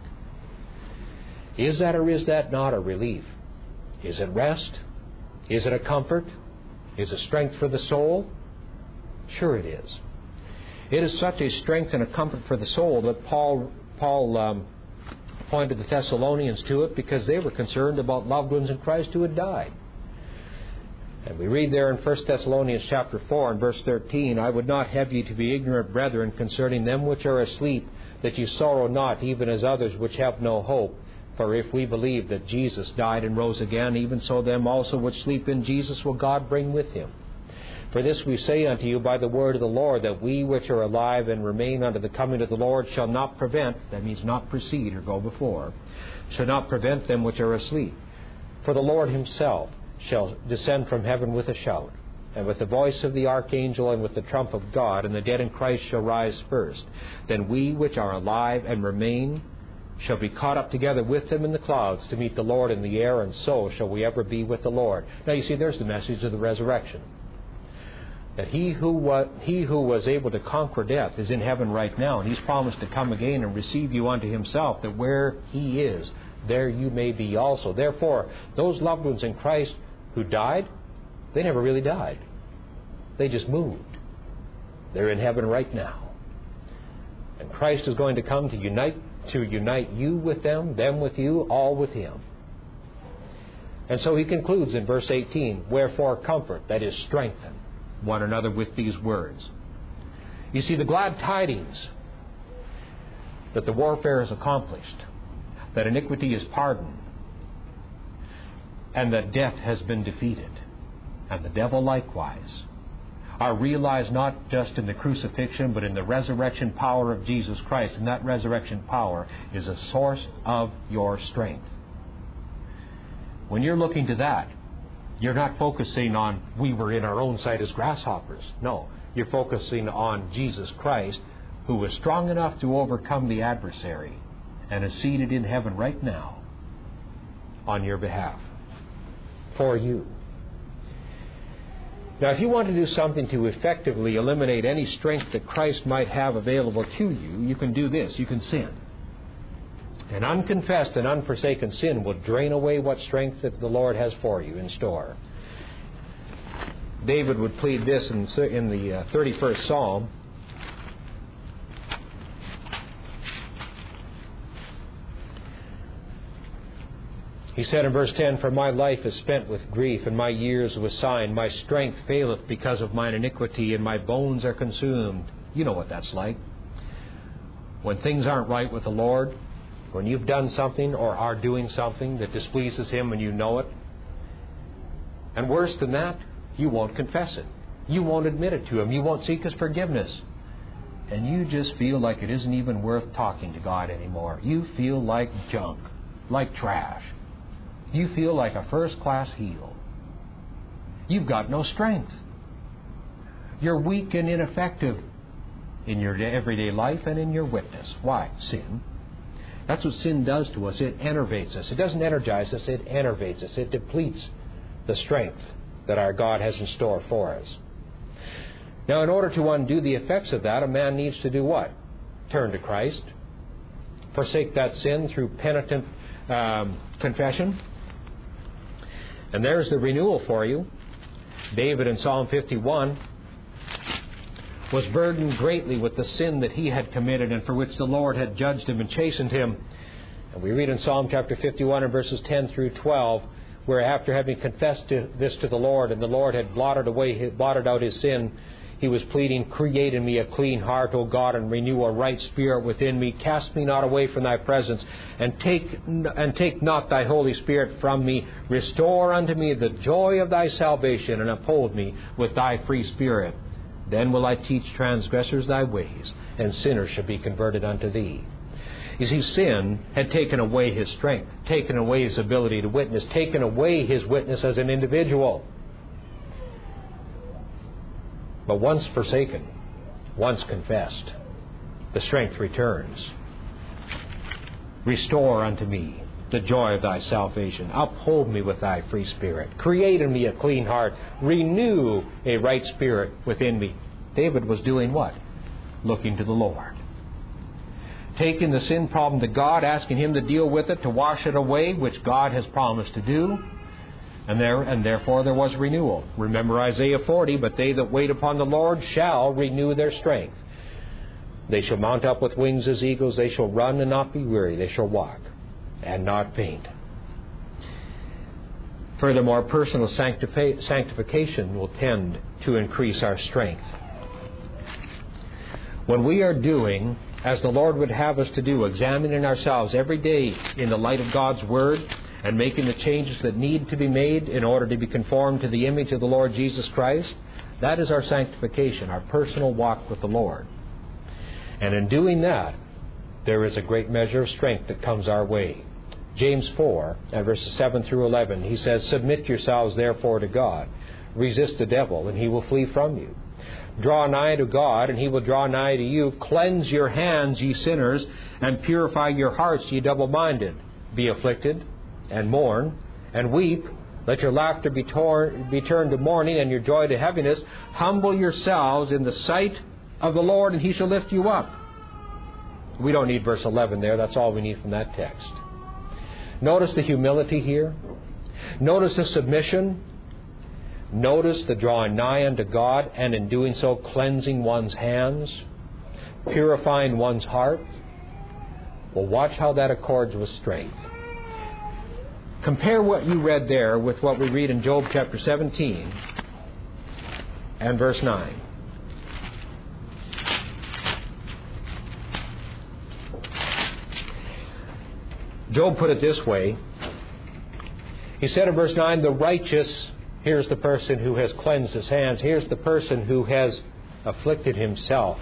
A: is that or is that not a relief? Is it rest? Is it a comfort? Is it strength for the soul? Sure it is. It is such a strength and a comfort for the soul that Paul, Paul um, pointed the Thessalonians to it because they were concerned about loved ones in Christ who had died. And we read there in First Thessalonians chapter four and verse thirteen, I would not have you to be ignorant, brethren, concerning them which are asleep, that you sorrow not, even as others which have no hope. For if we believe that Jesus died and rose again, even so them also which sleep in Jesus will God bring with Him. For this we say unto you by the word of the Lord, that we which are alive and remain unto the coming of the Lord shall not prevent, that means not precede or go before, shall not prevent them which are asleep. For the Lord Himself shall descend from heaven with a shout, and with the voice of the archangel, and with the trump of God, and the dead in Christ shall rise first. Then we which are alive and remain shall be caught up together with them in the clouds to meet the Lord in the air, and so shall we ever be with the Lord. Now you see, there's the message of the resurrection. That he who was, he who was able to conquer death is in heaven right now, and He's promised to come again and receive you unto Himself, that where He is,
B: there you may be also. Therefore, those loved ones in Christ who died, they never really died. They just moved. They're in heaven right now. And Christ is going to come to unite to unite you with them, them with you, all with Him. And so he concludes in verse eighteen, wherefore comfort, that is, strengthen one another with these words. You see, the glad tidings that the warfare is accomplished, that iniquity is pardoned, and that death has been defeated, and the devil likewise, are realized not just in the crucifixion, but in the resurrection power of Jesus Christ. And that resurrection power is a source of your strength. When you're looking to that, you're not focusing on, we were in our own sight as grasshoppers. No, you're focusing on Jesus Christ, who is strong enough to overcome the adversary and is seated in heaven right now on your behalf, for you. Now, if you want to do something to effectively eliminate any strength that Christ might have available to you, you can do this. You can sin. An unconfessed and unforsaken sin will drain away what strength that the Lord has for you in store. David would plead this in, in the uh, thirty-first Psalm. He said in verse ten, for my life is spent with grief, and my years with sighing. My strength faileth because of mine iniquity, and my bones are consumed. You know what that's like. When things aren't right with the Lord, when you've done something or are doing something that displeases Him and you know it, and worse than that, you won't confess it. You won't admit it to Him. You won't seek His forgiveness. And you just feel like it isn't even worth talking to God anymore. You feel like junk, like trash. You feel like a first-class heel. You've got no strength. You're weak and ineffective in your everyday life and in your witness. Why? Sin. That's what sin does to us. It enervates us. It doesn't energize us. It enervates us. It depletes the strength that our God has in store for us. Now, in order to undo the effects of that, a man needs to do what? Turn to Christ. Forsake that sin through penitent um, confession. And there's the renewal for you. David in Psalm fifty-one was burdened greatly with the sin that he had committed and for which the Lord had judged him and chastened him. And we read in Psalm chapter fifty-one and verses ten through twelve, where after having confessed to this to the Lord, and the Lord had blotted away, blotted out his sin, he was pleading, create in me a clean heart, O God, and renew a right spirit within me. Cast me not away from thy presence, and take and take not thy Holy Spirit from me. Restore unto me the joy of thy salvation, and uphold me with thy free spirit. Then will I teach transgressors thy ways, and sinners shall be converted unto thee. You see, sin had taken away his strength, taken away his ability to witness, taken away his witness as an individual. But once forsaken, once confessed, the strength returns. Restore unto me the joy of thy salvation. Uphold me with thy free spirit. Create in me a clean heart. Renew a right spirit within me. David was doing what? Looking to the Lord. Taking the sin problem to God, asking Him to deal with it, to wash it away, which God has promised to do. And there, and therefore there was renewal. Remember Isaiah forty, but they that wait upon the Lord shall renew their strength. They shall mount up with wings as eagles. They shall run and not be weary. They shall walk and not faint. Furthermore, personal sanctifi- sanctification will tend to increase our strength. When we are doing as the Lord would have us to do, examining ourselves every day in the light of God's Word, and making the changes that need to be made in order to be conformed to the image of the Lord Jesus Christ, that is our sanctification, our personal walk with the Lord. And in doing that, there is a great measure of strength that comes our way. James four, and verses seven through eleven, he says, submit yourselves therefore to God. Resist the devil, and he will flee from you. Draw nigh to God, and He will draw nigh to you. Cleanse your hands, ye sinners, and purify your hearts, ye double-minded. Be afflicted, and mourn, and weep. Let your laughter be, torn, be turned to mourning, and your joy to heaviness. Humble yourselves in the sight of the Lord, and He shall lift you up. We don't need verse eleven there. That's all we need from that text. Notice the humility here. Notice the submission. Notice the drawing nigh unto God, and in doing so cleansing one's hands, purifying one's heart. Well, watch how that accords with strength. Compare what you read there with what we read in Job chapter seventeen and verse nine. Job put it this way. He said in verse nine, the righteous, here's the person who has cleansed his hands, here's the person who has afflicted himself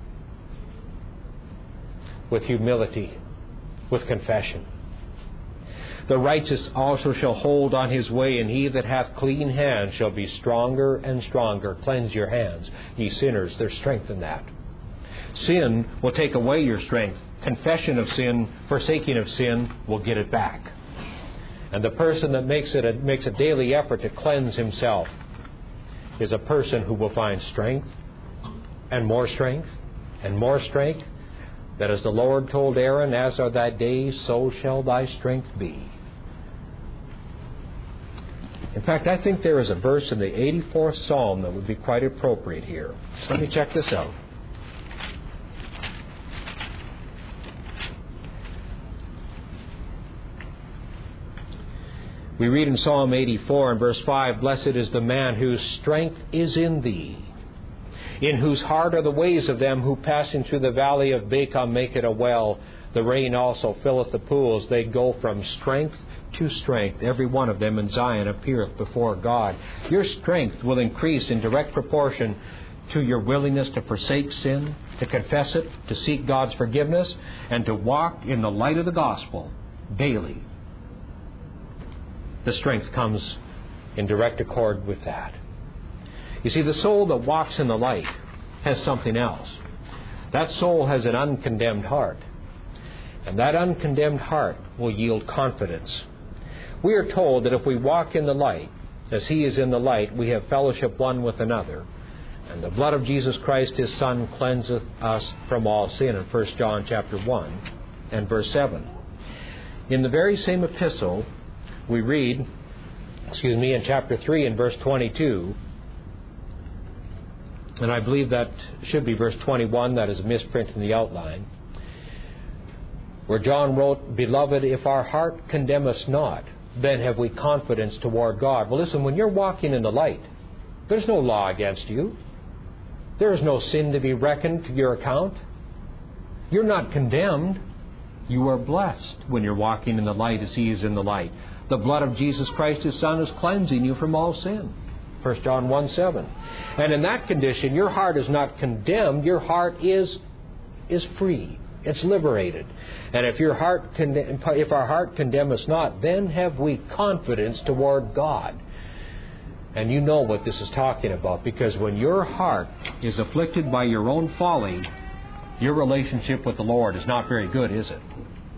B: with humility, with confession. The righteous also shall hold on his way, and he that hath clean hands shall be stronger and stronger. Cleanse your hands, ye sinners. There's strength in that. Sin will take away your strength. Confession of sin, forsaking of sin, will get it back. And the person that makes it a, makes a daily effort to cleanse himself is a person who will find strength and more strength and more strength. That as the Lord told Aaron, as are thy days, so shall thy strength be. In fact, I think there is a verse in the eighty-fourth Psalm that would be quite appropriate here. So let me check this out. We read in Psalm eighty-four and verse five, blessed is the man whose strength is in thee, in whose heart are the ways of them who passing through the valley of Baca make it a well. The rain also filleth the pools. They go from strength to strength. Every one of them in Zion appeareth before God. Your strength will increase in direct proportion to your willingness to forsake sin, to confess it, to seek God's forgiveness, and to walk in the light of the gospel daily. The strength comes in direct accord with that. You see, the soul that walks in the light has something else. That soul has an uncondemned heart. And that uncondemned heart will yield confidence. We are told that if we walk in the light, as He is in the light, we have fellowship one with another. And the blood of Jesus Christ, His Son, cleanseth us from all sin in First John chapter one and verse seven. In the very same epistle, we read, excuse me, in chapter three and verse twenty-two, and I believe that should be verse twenty-one, that is a misprint in the outline, where John wrote, Beloved, if our heart condemn us not, then have we confidence toward God. Well, listen, when you're walking in the light, there's no law against you. There is no sin to be reckoned to your account. You're not condemned. You are blessed when you're walking in the light as He is in the light. The blood of Jesus Christ, His Son, is cleansing you from all sin. First John one seven. And in that condition, your heart is not condemned. Your heart is is free. It's liberated. And if your heart condemn, if our heart condemn us not, then have we confidence toward God. And you know what this is talking about, because when your heart is afflicted by your own folly, your relationship with the Lord is not very good, is it?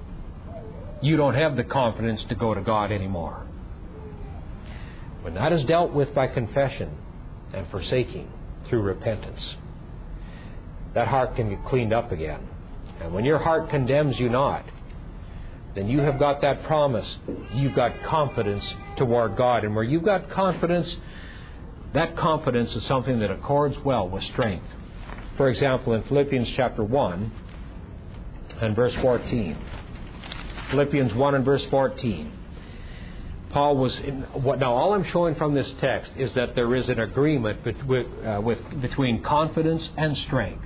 B: You don't have the confidence to go to God anymore. When that is dealt with by confession and forsaking through repentance, that heart can get cleaned up again. And when your heart condemns you not, then you have got that promise. You've got confidence toward God. And where you've got confidence, that confidence is something that accords well with strength. For example, in Philippians chapter one and verse fourteen. Philippians one and verse fourteen. Paul was in, what, now all I'm showing from this text is that there is an agreement bet, with, uh, with, between confidence and strength.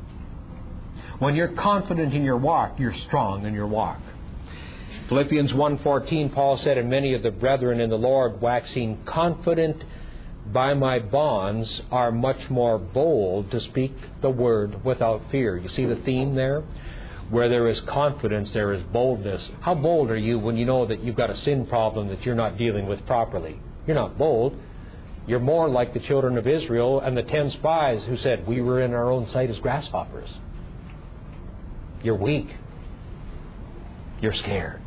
B: When you're confident in your walk, you're strong in your walk. Philippians one fourteen, Paul said, And many of the brethren in the Lord, waxing confident by my bonds, are much more bold to speak the word without fear. You see the theme there? Where there is confidence, there is boldness. How bold are you when you know that you've got a sin problem that you're not dealing with properly? You're not bold. You're more like the children of Israel and the ten spies who said, We were in our own sight as grasshoppers. You're weak. You're scared.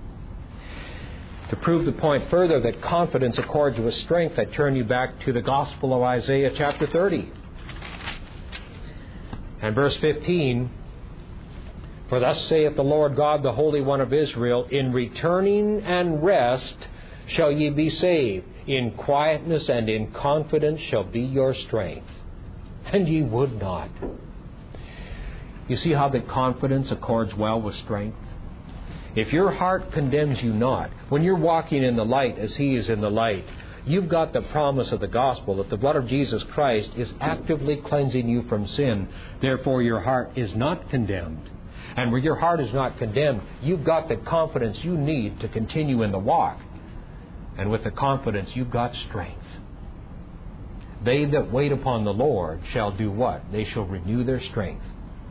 B: To prove the point further that confidence accords with strength, I turn you back to the Gospel of Isaiah chapter thirty. And verse fifteen, For thus saith the Lord God, the Holy One of Israel, in returning and rest shall ye be saved. In quietness and in confidence shall be your strength. And ye would not. You see how that confidence accords well with strength? If your heart condemns you not, when you're walking in the light as He is in the light, you've got the promise of the gospel that the blood of Jesus Christ is actively cleansing you from sin. Therefore, your heart is not condemned. And where your heart is not condemned, you've got the confidence you need to continue in the walk. And with the confidence, you've got strength. They that wait upon the Lord shall do what? They shall renew their strength.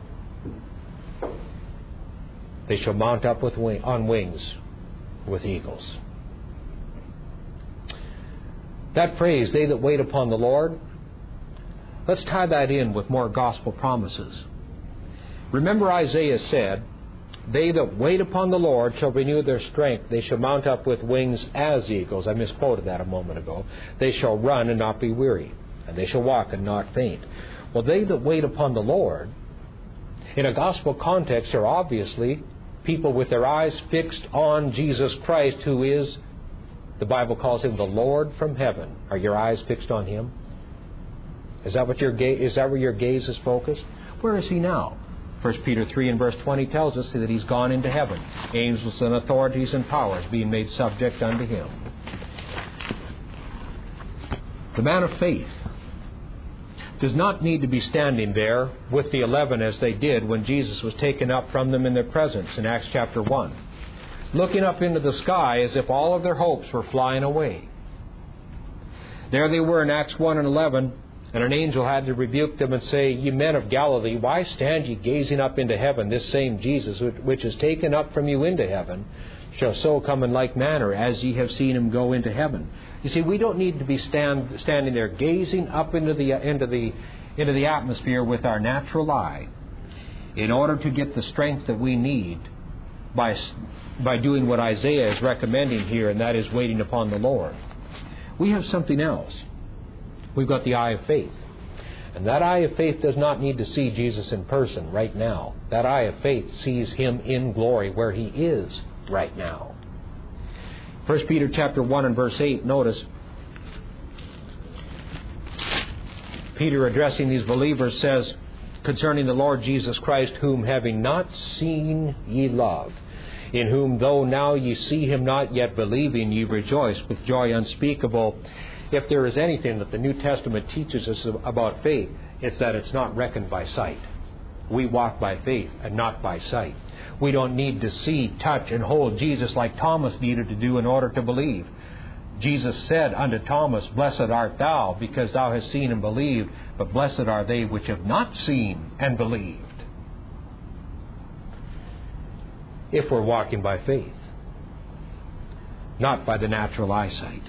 B: They shall mount up with wing, on wings with eagles. That phrase, they that wait upon the Lord, let's tie that in with more gospel promises. Remember Isaiah said, they that wait upon the Lord shall renew their strength. They shall mount up with wings as eagles. I misquoted that a moment ago. They shall run and not be weary, and they shall walk and not faint. Well, they that wait upon the Lord, in a gospel context, are obviously people with their eyes fixed on Jesus Christ, who is, the Bible calls Him the Lord from heaven. Are your eyes fixed on Him? Is that what your gaze, is that where your gaze is focused? Where is He now? First Peter three and verse twenty tells us that He's gone into heaven. Angels and authorities and powers being made subject unto Him. The man of faith does not need to be standing there with the eleven as they did when Jesus was taken up from them in their presence in Acts chapter one, looking up into the sky as if all of their hopes were flying away. There they were in Acts one and eleven, and an angel had to rebuke them and say, Ye men of Galilee, why stand ye gazing up into heaven? This same Jesus, which is taken up from you into heaven, shall so come in like manner as ye have seen Him go into heaven. You see, we don't need to be stand, standing there gazing up into the, into, the, into the atmosphere with our natural eye in order to get the strength that we need by, by doing what Isaiah is recommending here, and that is waiting upon the Lord. We have something else. We've got the eye of faith. And that eye of faith does not need to see Jesus in person right now. That eye of faith sees Him in glory where He is right now. First Peter chapter one and verse eight, notice Peter, addressing these believers, says concerning the Lord Jesus Christ, whom having not seen ye love, in whom though now ye see Him not, yet believing ye rejoice with joy unspeakable. If there is anything that the New Testament teaches us about faith, it's that it's not reckoned by sight. We walk by faith and not by sight. We don't need to see, touch, and hold Jesus like Thomas needed to do in order to believe. Jesus said unto Thomas, Blessed art thou, because thou hast seen and believed, but blessed are they which have not seen and believed. If we're walking by faith, not by the natural eyesight.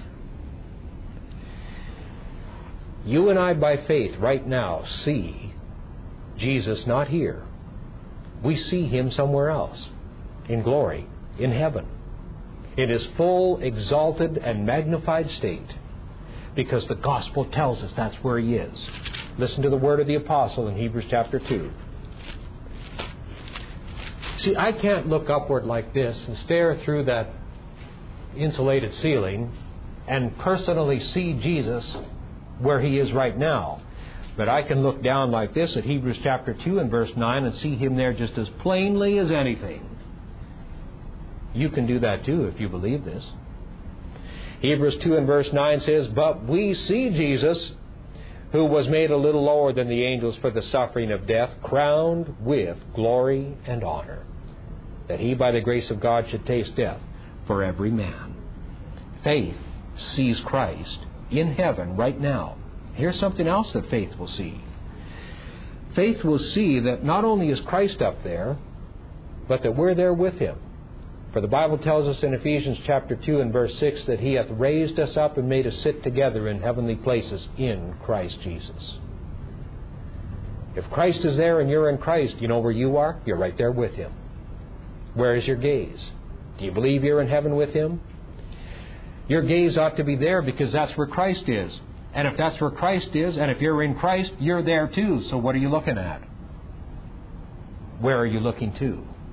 B: You and I, by faith, right now, see Jesus not here. We see Him somewhere else, in glory, in heaven, in His full, exalted, and magnified state, because the gospel tells us that's where He is. Listen to the word of the apostle in Hebrews chapter two. See, I can't look upward like this and stare through that insulated ceiling and personally see Jesus where He is right now. But I can look down like this at Hebrews chapter two and verse nine and see Him there just as plainly as anything. You can do that too if you believe this. Hebrews two and verse nine says, But we see Jesus, who was made a little lower than the angels for the suffering of death, crowned with glory and honor, that He by the grace of God should taste death for every man. Faith sees Christ in heaven right now. Here's something else that faith will see. Faith will see that not only is Christ up there, but that we're there with Him. For the Bible tells us in Ephesians chapter two and verse six that He hath raised us up and made us sit together in heavenly places in Christ Jesus. If Christ is there and you're in Christ, you know where you are? You're right there with Him. Where is your gaze? Do you believe you're in heaven with Him? Your gaze ought to be there because that's where Christ is. And if that's where Christ is, and if you're in Christ, you're there too. So what are you looking at? Where are you looking to?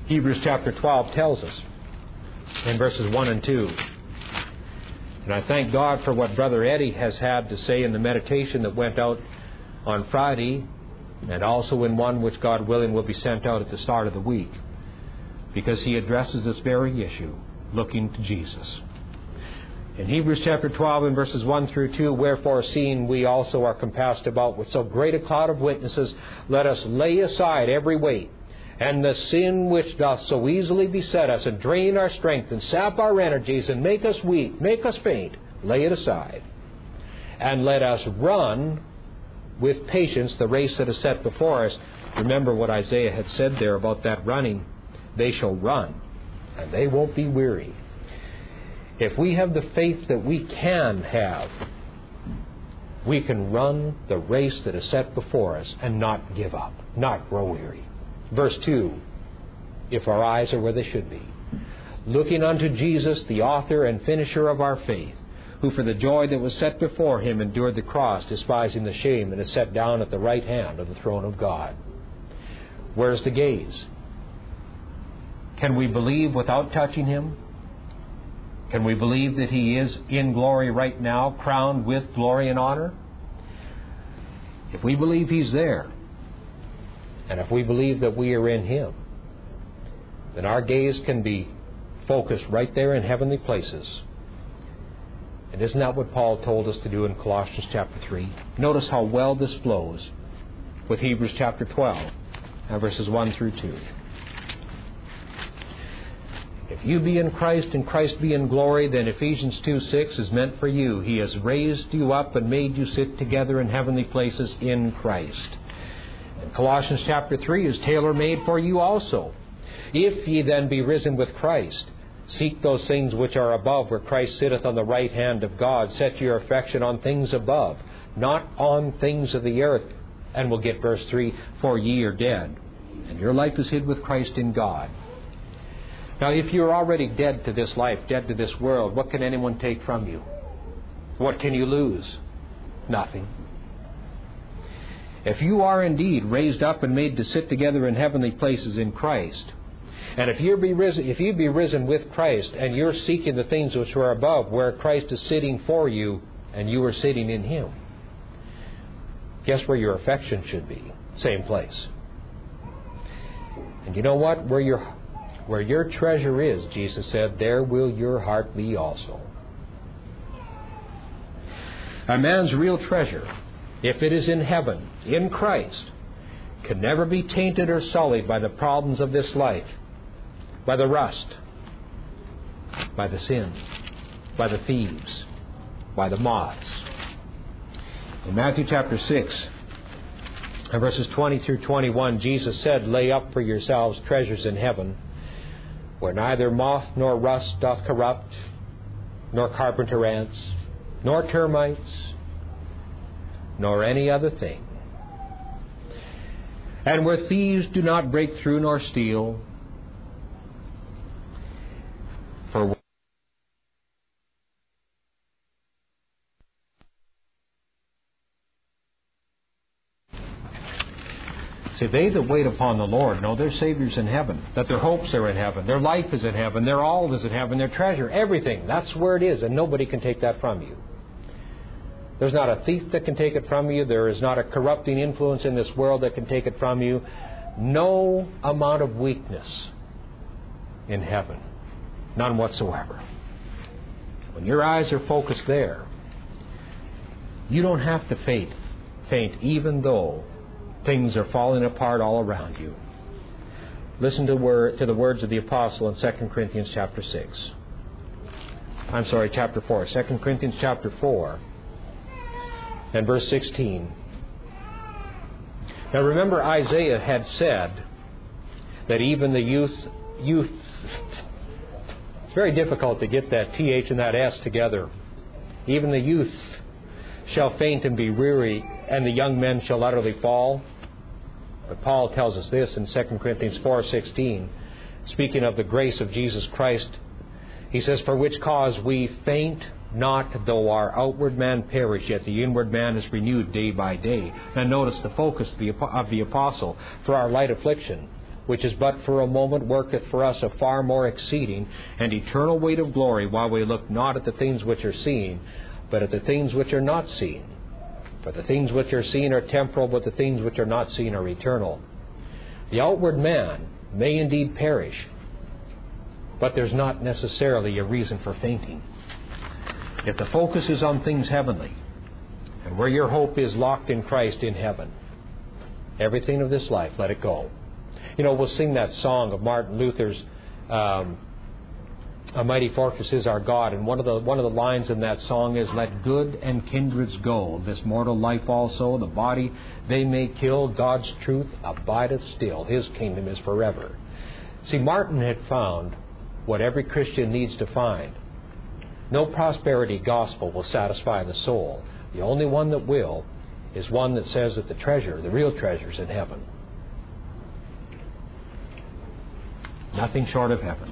B: Hebrews chapter twelve tells us in verses one and two. And I thank God for what Brother Eddie has had to say in the meditation that went out on Friday, and also in one which, God willing, will be sent out at the start of the week, because he addresses this very issue, looking to Jesus. In Hebrews chapter twelve and verses one through two, wherefore, seeing we also are compassed about with so great a cloud of witnesses, let us lay aside every weight, and the sin which doth so easily beset us, and drain our strength, and sap our energies, and make us weak, make us faint. Lay it aside. And let us run with patience the race that is set before us. Remember what Isaiah had said there about that running. They shall run, and they won't be weary. If we have the faith that we can have, we can run the race that is set before us and not give up, not grow weary. Verse two, if our eyes are where they should be. Looking unto Jesus, the author and finisher of our faith, who for the joy that was set before him endured the cross, despising the shame, and is set down at the right hand of the throne of God. Where's the gaze? Can we believe without touching him? Can we believe that he is in glory right now, crowned with glory and honor? If we believe he's there, and if we believe that we are in him, then our gaze can be focused right there in heavenly places. And isn't that what Paul told us to do in Colossians chapter three? Notice how well this flows with Hebrews chapter twelve, and verses one through two. If you be in Christ and Christ be in glory, then Ephesians two six is meant for you. He has raised you up and made you sit together in heavenly places in Christ. And Colossians chapter three is tailor-made for you also. If ye then be risen with Christ, seek those things which are above, where Christ sitteth on the right hand of God. Set your affection on things above, not on things of the earth. And we'll get verse three, for ye are dead, and your life is hid with Christ in God. Now, if you're already dead to this life, dead to this world, what can anyone take from you? What can you lose? Nothing. If you are indeed raised up and made to sit together in heavenly places in Christ, and if you be risen, if you be risen with Christ, and you're seeking the things which are above, where Christ is sitting for you, and you are sitting in him, guess where your affection should be? Same place. And you know what? Where your Where your treasure is, Jesus said, there will your heart be also. A man's real treasure, if it is in heaven, in Christ, can never be tainted or sullied by the problems of this life, by the rust, by the sin, by the thieves, by the moths. In Matthew chapter six, and verses twenty through twenty-one, Jesus said, lay up for yourselves treasures in heaven, where neither moth nor rust doth corrupt, nor carpenter ants, nor termites, nor any other thing. And where thieves do not break through nor steal. For See, they that wait upon the Lord know their Savior's in heaven, that their hopes are in heaven, their life is in heaven, their all is in heaven, their treasure, everything. That's where it is, and nobody can take that from you. There's not a thief that can take it from you. There is not a corrupting influence in this world that can take it from you. No amount of weakness in heaven. None whatsoever. When your eyes are focused there, you don't have to faint, faint even though things are falling apart all around you. Listen to, word, to the words of the apostle in Second Corinthians chapter six. I'm sorry, chapter four. Second Corinthians chapter four and verse sixteen. Now remember, Isaiah had said that even the youth, youth, it's very difficult to get that T H and that S together. Even the youth shall faint and be weary, and the young men shall utterly fall. But Paul tells us this in Second Corinthians four sixteen, speaking of the grace of Jesus Christ. He says, for which cause we faint not, though our outward man perish, yet the inward man is renewed day by day. And notice the focus of the, of the apostle. For our light affliction, which is but for a moment, worketh for us a far more exceeding and eternal weight of glory, while we look not at the things which are seen, but at the things which are not seen. For the things which are seen are temporal, but the things which are not seen are eternal. The outward man may indeed perish, but there's not necessarily a reason for fainting. If the focus is on things heavenly, and where your hope is locked in Christ in heaven, everything of this life, let it go. You know, we'll sing that song of Martin Luther's, um, "A Mighty Fortress is Our God," and one of the one of the lines in that song is, "Let good and kindreds go, this mortal life also, the body they may kill, God's truth abideth still, His kingdom is forever." See, Martin had found what every Christian needs to find. No prosperity gospel will satisfy the soul. The only one that will is one that says that the treasure, the real treasure, is in heaven. Nothing short of heaven.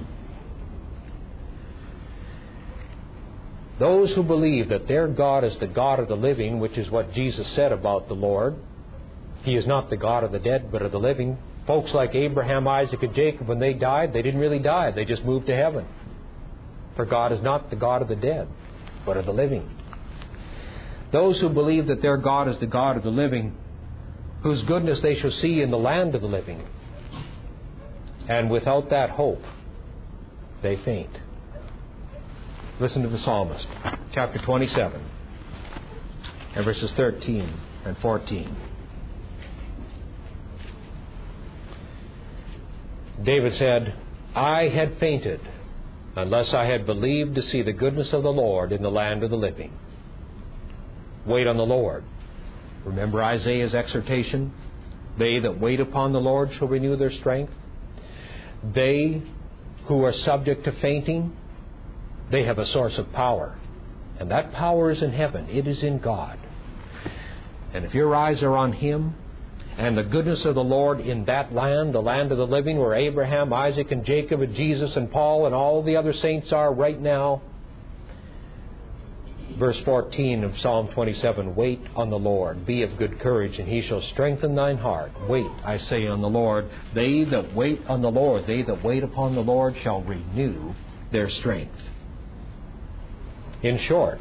B: Those who believe that their God is the God of the living, which is what Jesus said about the Lord, He is not the God of the dead, but of the living. Folks like Abraham, Isaac, and Jacob, when they died, they didn't really die. They just moved to heaven. For God is not the God of the dead, but of the living. Those who believe that their God is the God of the living, whose goodness they shall see in the land of the living, and without that hope, they faint. Listen to the psalmist, chapter twenty-seven, and verses thirteen and fourteen. David said, "I had fainted unless I had believed to see the goodness of the Lord in the land of the living." Wait on the Lord. Remember Isaiah's exhortation? They that wait upon the Lord shall renew their strength. They who are subject to fainting, they have a source of power. And that power is in heaven. It is in God. And if your eyes are on Him and the goodness of the Lord in that land, the land of the living, where Abraham, Isaac, and Jacob, and Jesus, and Paul, and all the other saints are right now, verse fourteen of Psalm twenty-seven, "Wait on the Lord, be of good courage, and He shall strengthen thine heart." Wait, I say, on the Lord. They that wait on the Lord, they that wait upon the Lord shall renew their strength. In short,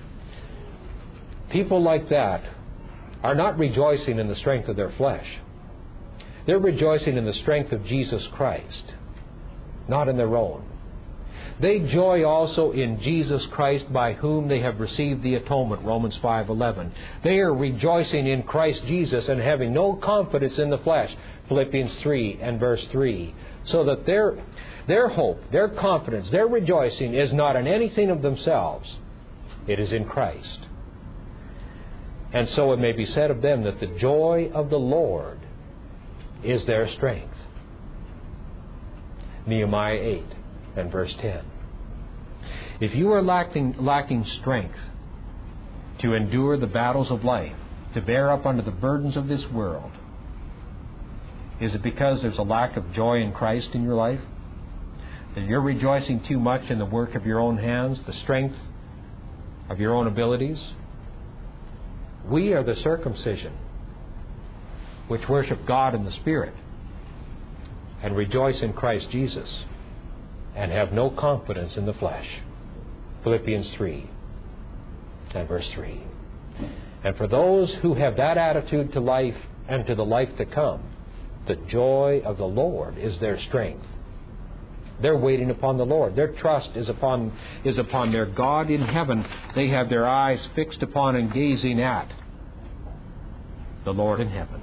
B: people like that are not rejoicing in the strength of their flesh. They're rejoicing in the strength of Jesus Christ, not in their own. They joy also in Jesus Christ, by whom they have received the atonement, Romans five eleven. They are rejoicing in Christ Jesus and having no confidence in the flesh, Philippians three and verse three. So that their, their hope, their confidence, their rejoicing is not in anything of themselves. It is in Christ. And so it may be said of them that the joy of the Lord is their strength. Nehemiah eight and verse ten. If you are lacking, lacking strength to endure the battles of life, to bear up under the burdens of this world, is it because there's a lack of joy in Christ in your life? That you're rejoicing too much in the work of your own hands, the strength of your own abilities? We are the circumcision which worship God in the Spirit and rejoice in Christ Jesus and have no confidence in the flesh. Philippians three and verse three. And for those who have that attitude to life and to the life to come, the joy of the Lord is their strength. They're waiting upon the Lord. Their trust is upon, is upon their God in heaven. They have their eyes fixed upon and gazing at the Lord in heaven.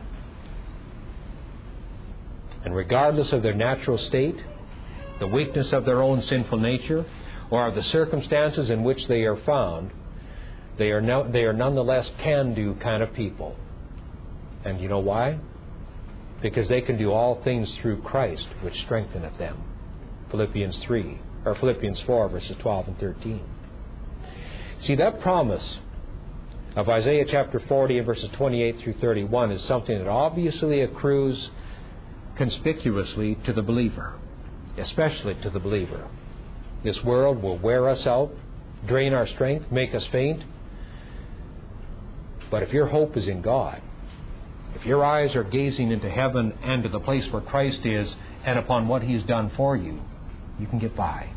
B: And regardless of their natural state, the weakness of their own sinful nature, or of the circumstances in which they are found, they are, no, they are nonetheless can-do kind of people. And you know why? Because they can do all things through Christ, which strengtheneth them. Philippians three, or Philippians four, verses twelve and thirteen. See, that promise of Isaiah chapter forty and verses twenty-eight through thirty-one is something that obviously accrues conspicuously to the believer, especially to the believer. This world will wear us out, drain our strength, make us faint. But if your hope is in God, If your eyes are gazing into heaven and to the place where Christ is and upon what He's done for you, you can get by.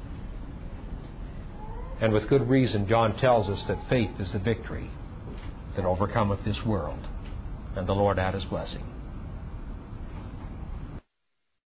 B: And with good reason, John tells us that faith is the victory that overcometh this world. And the Lord add His blessing.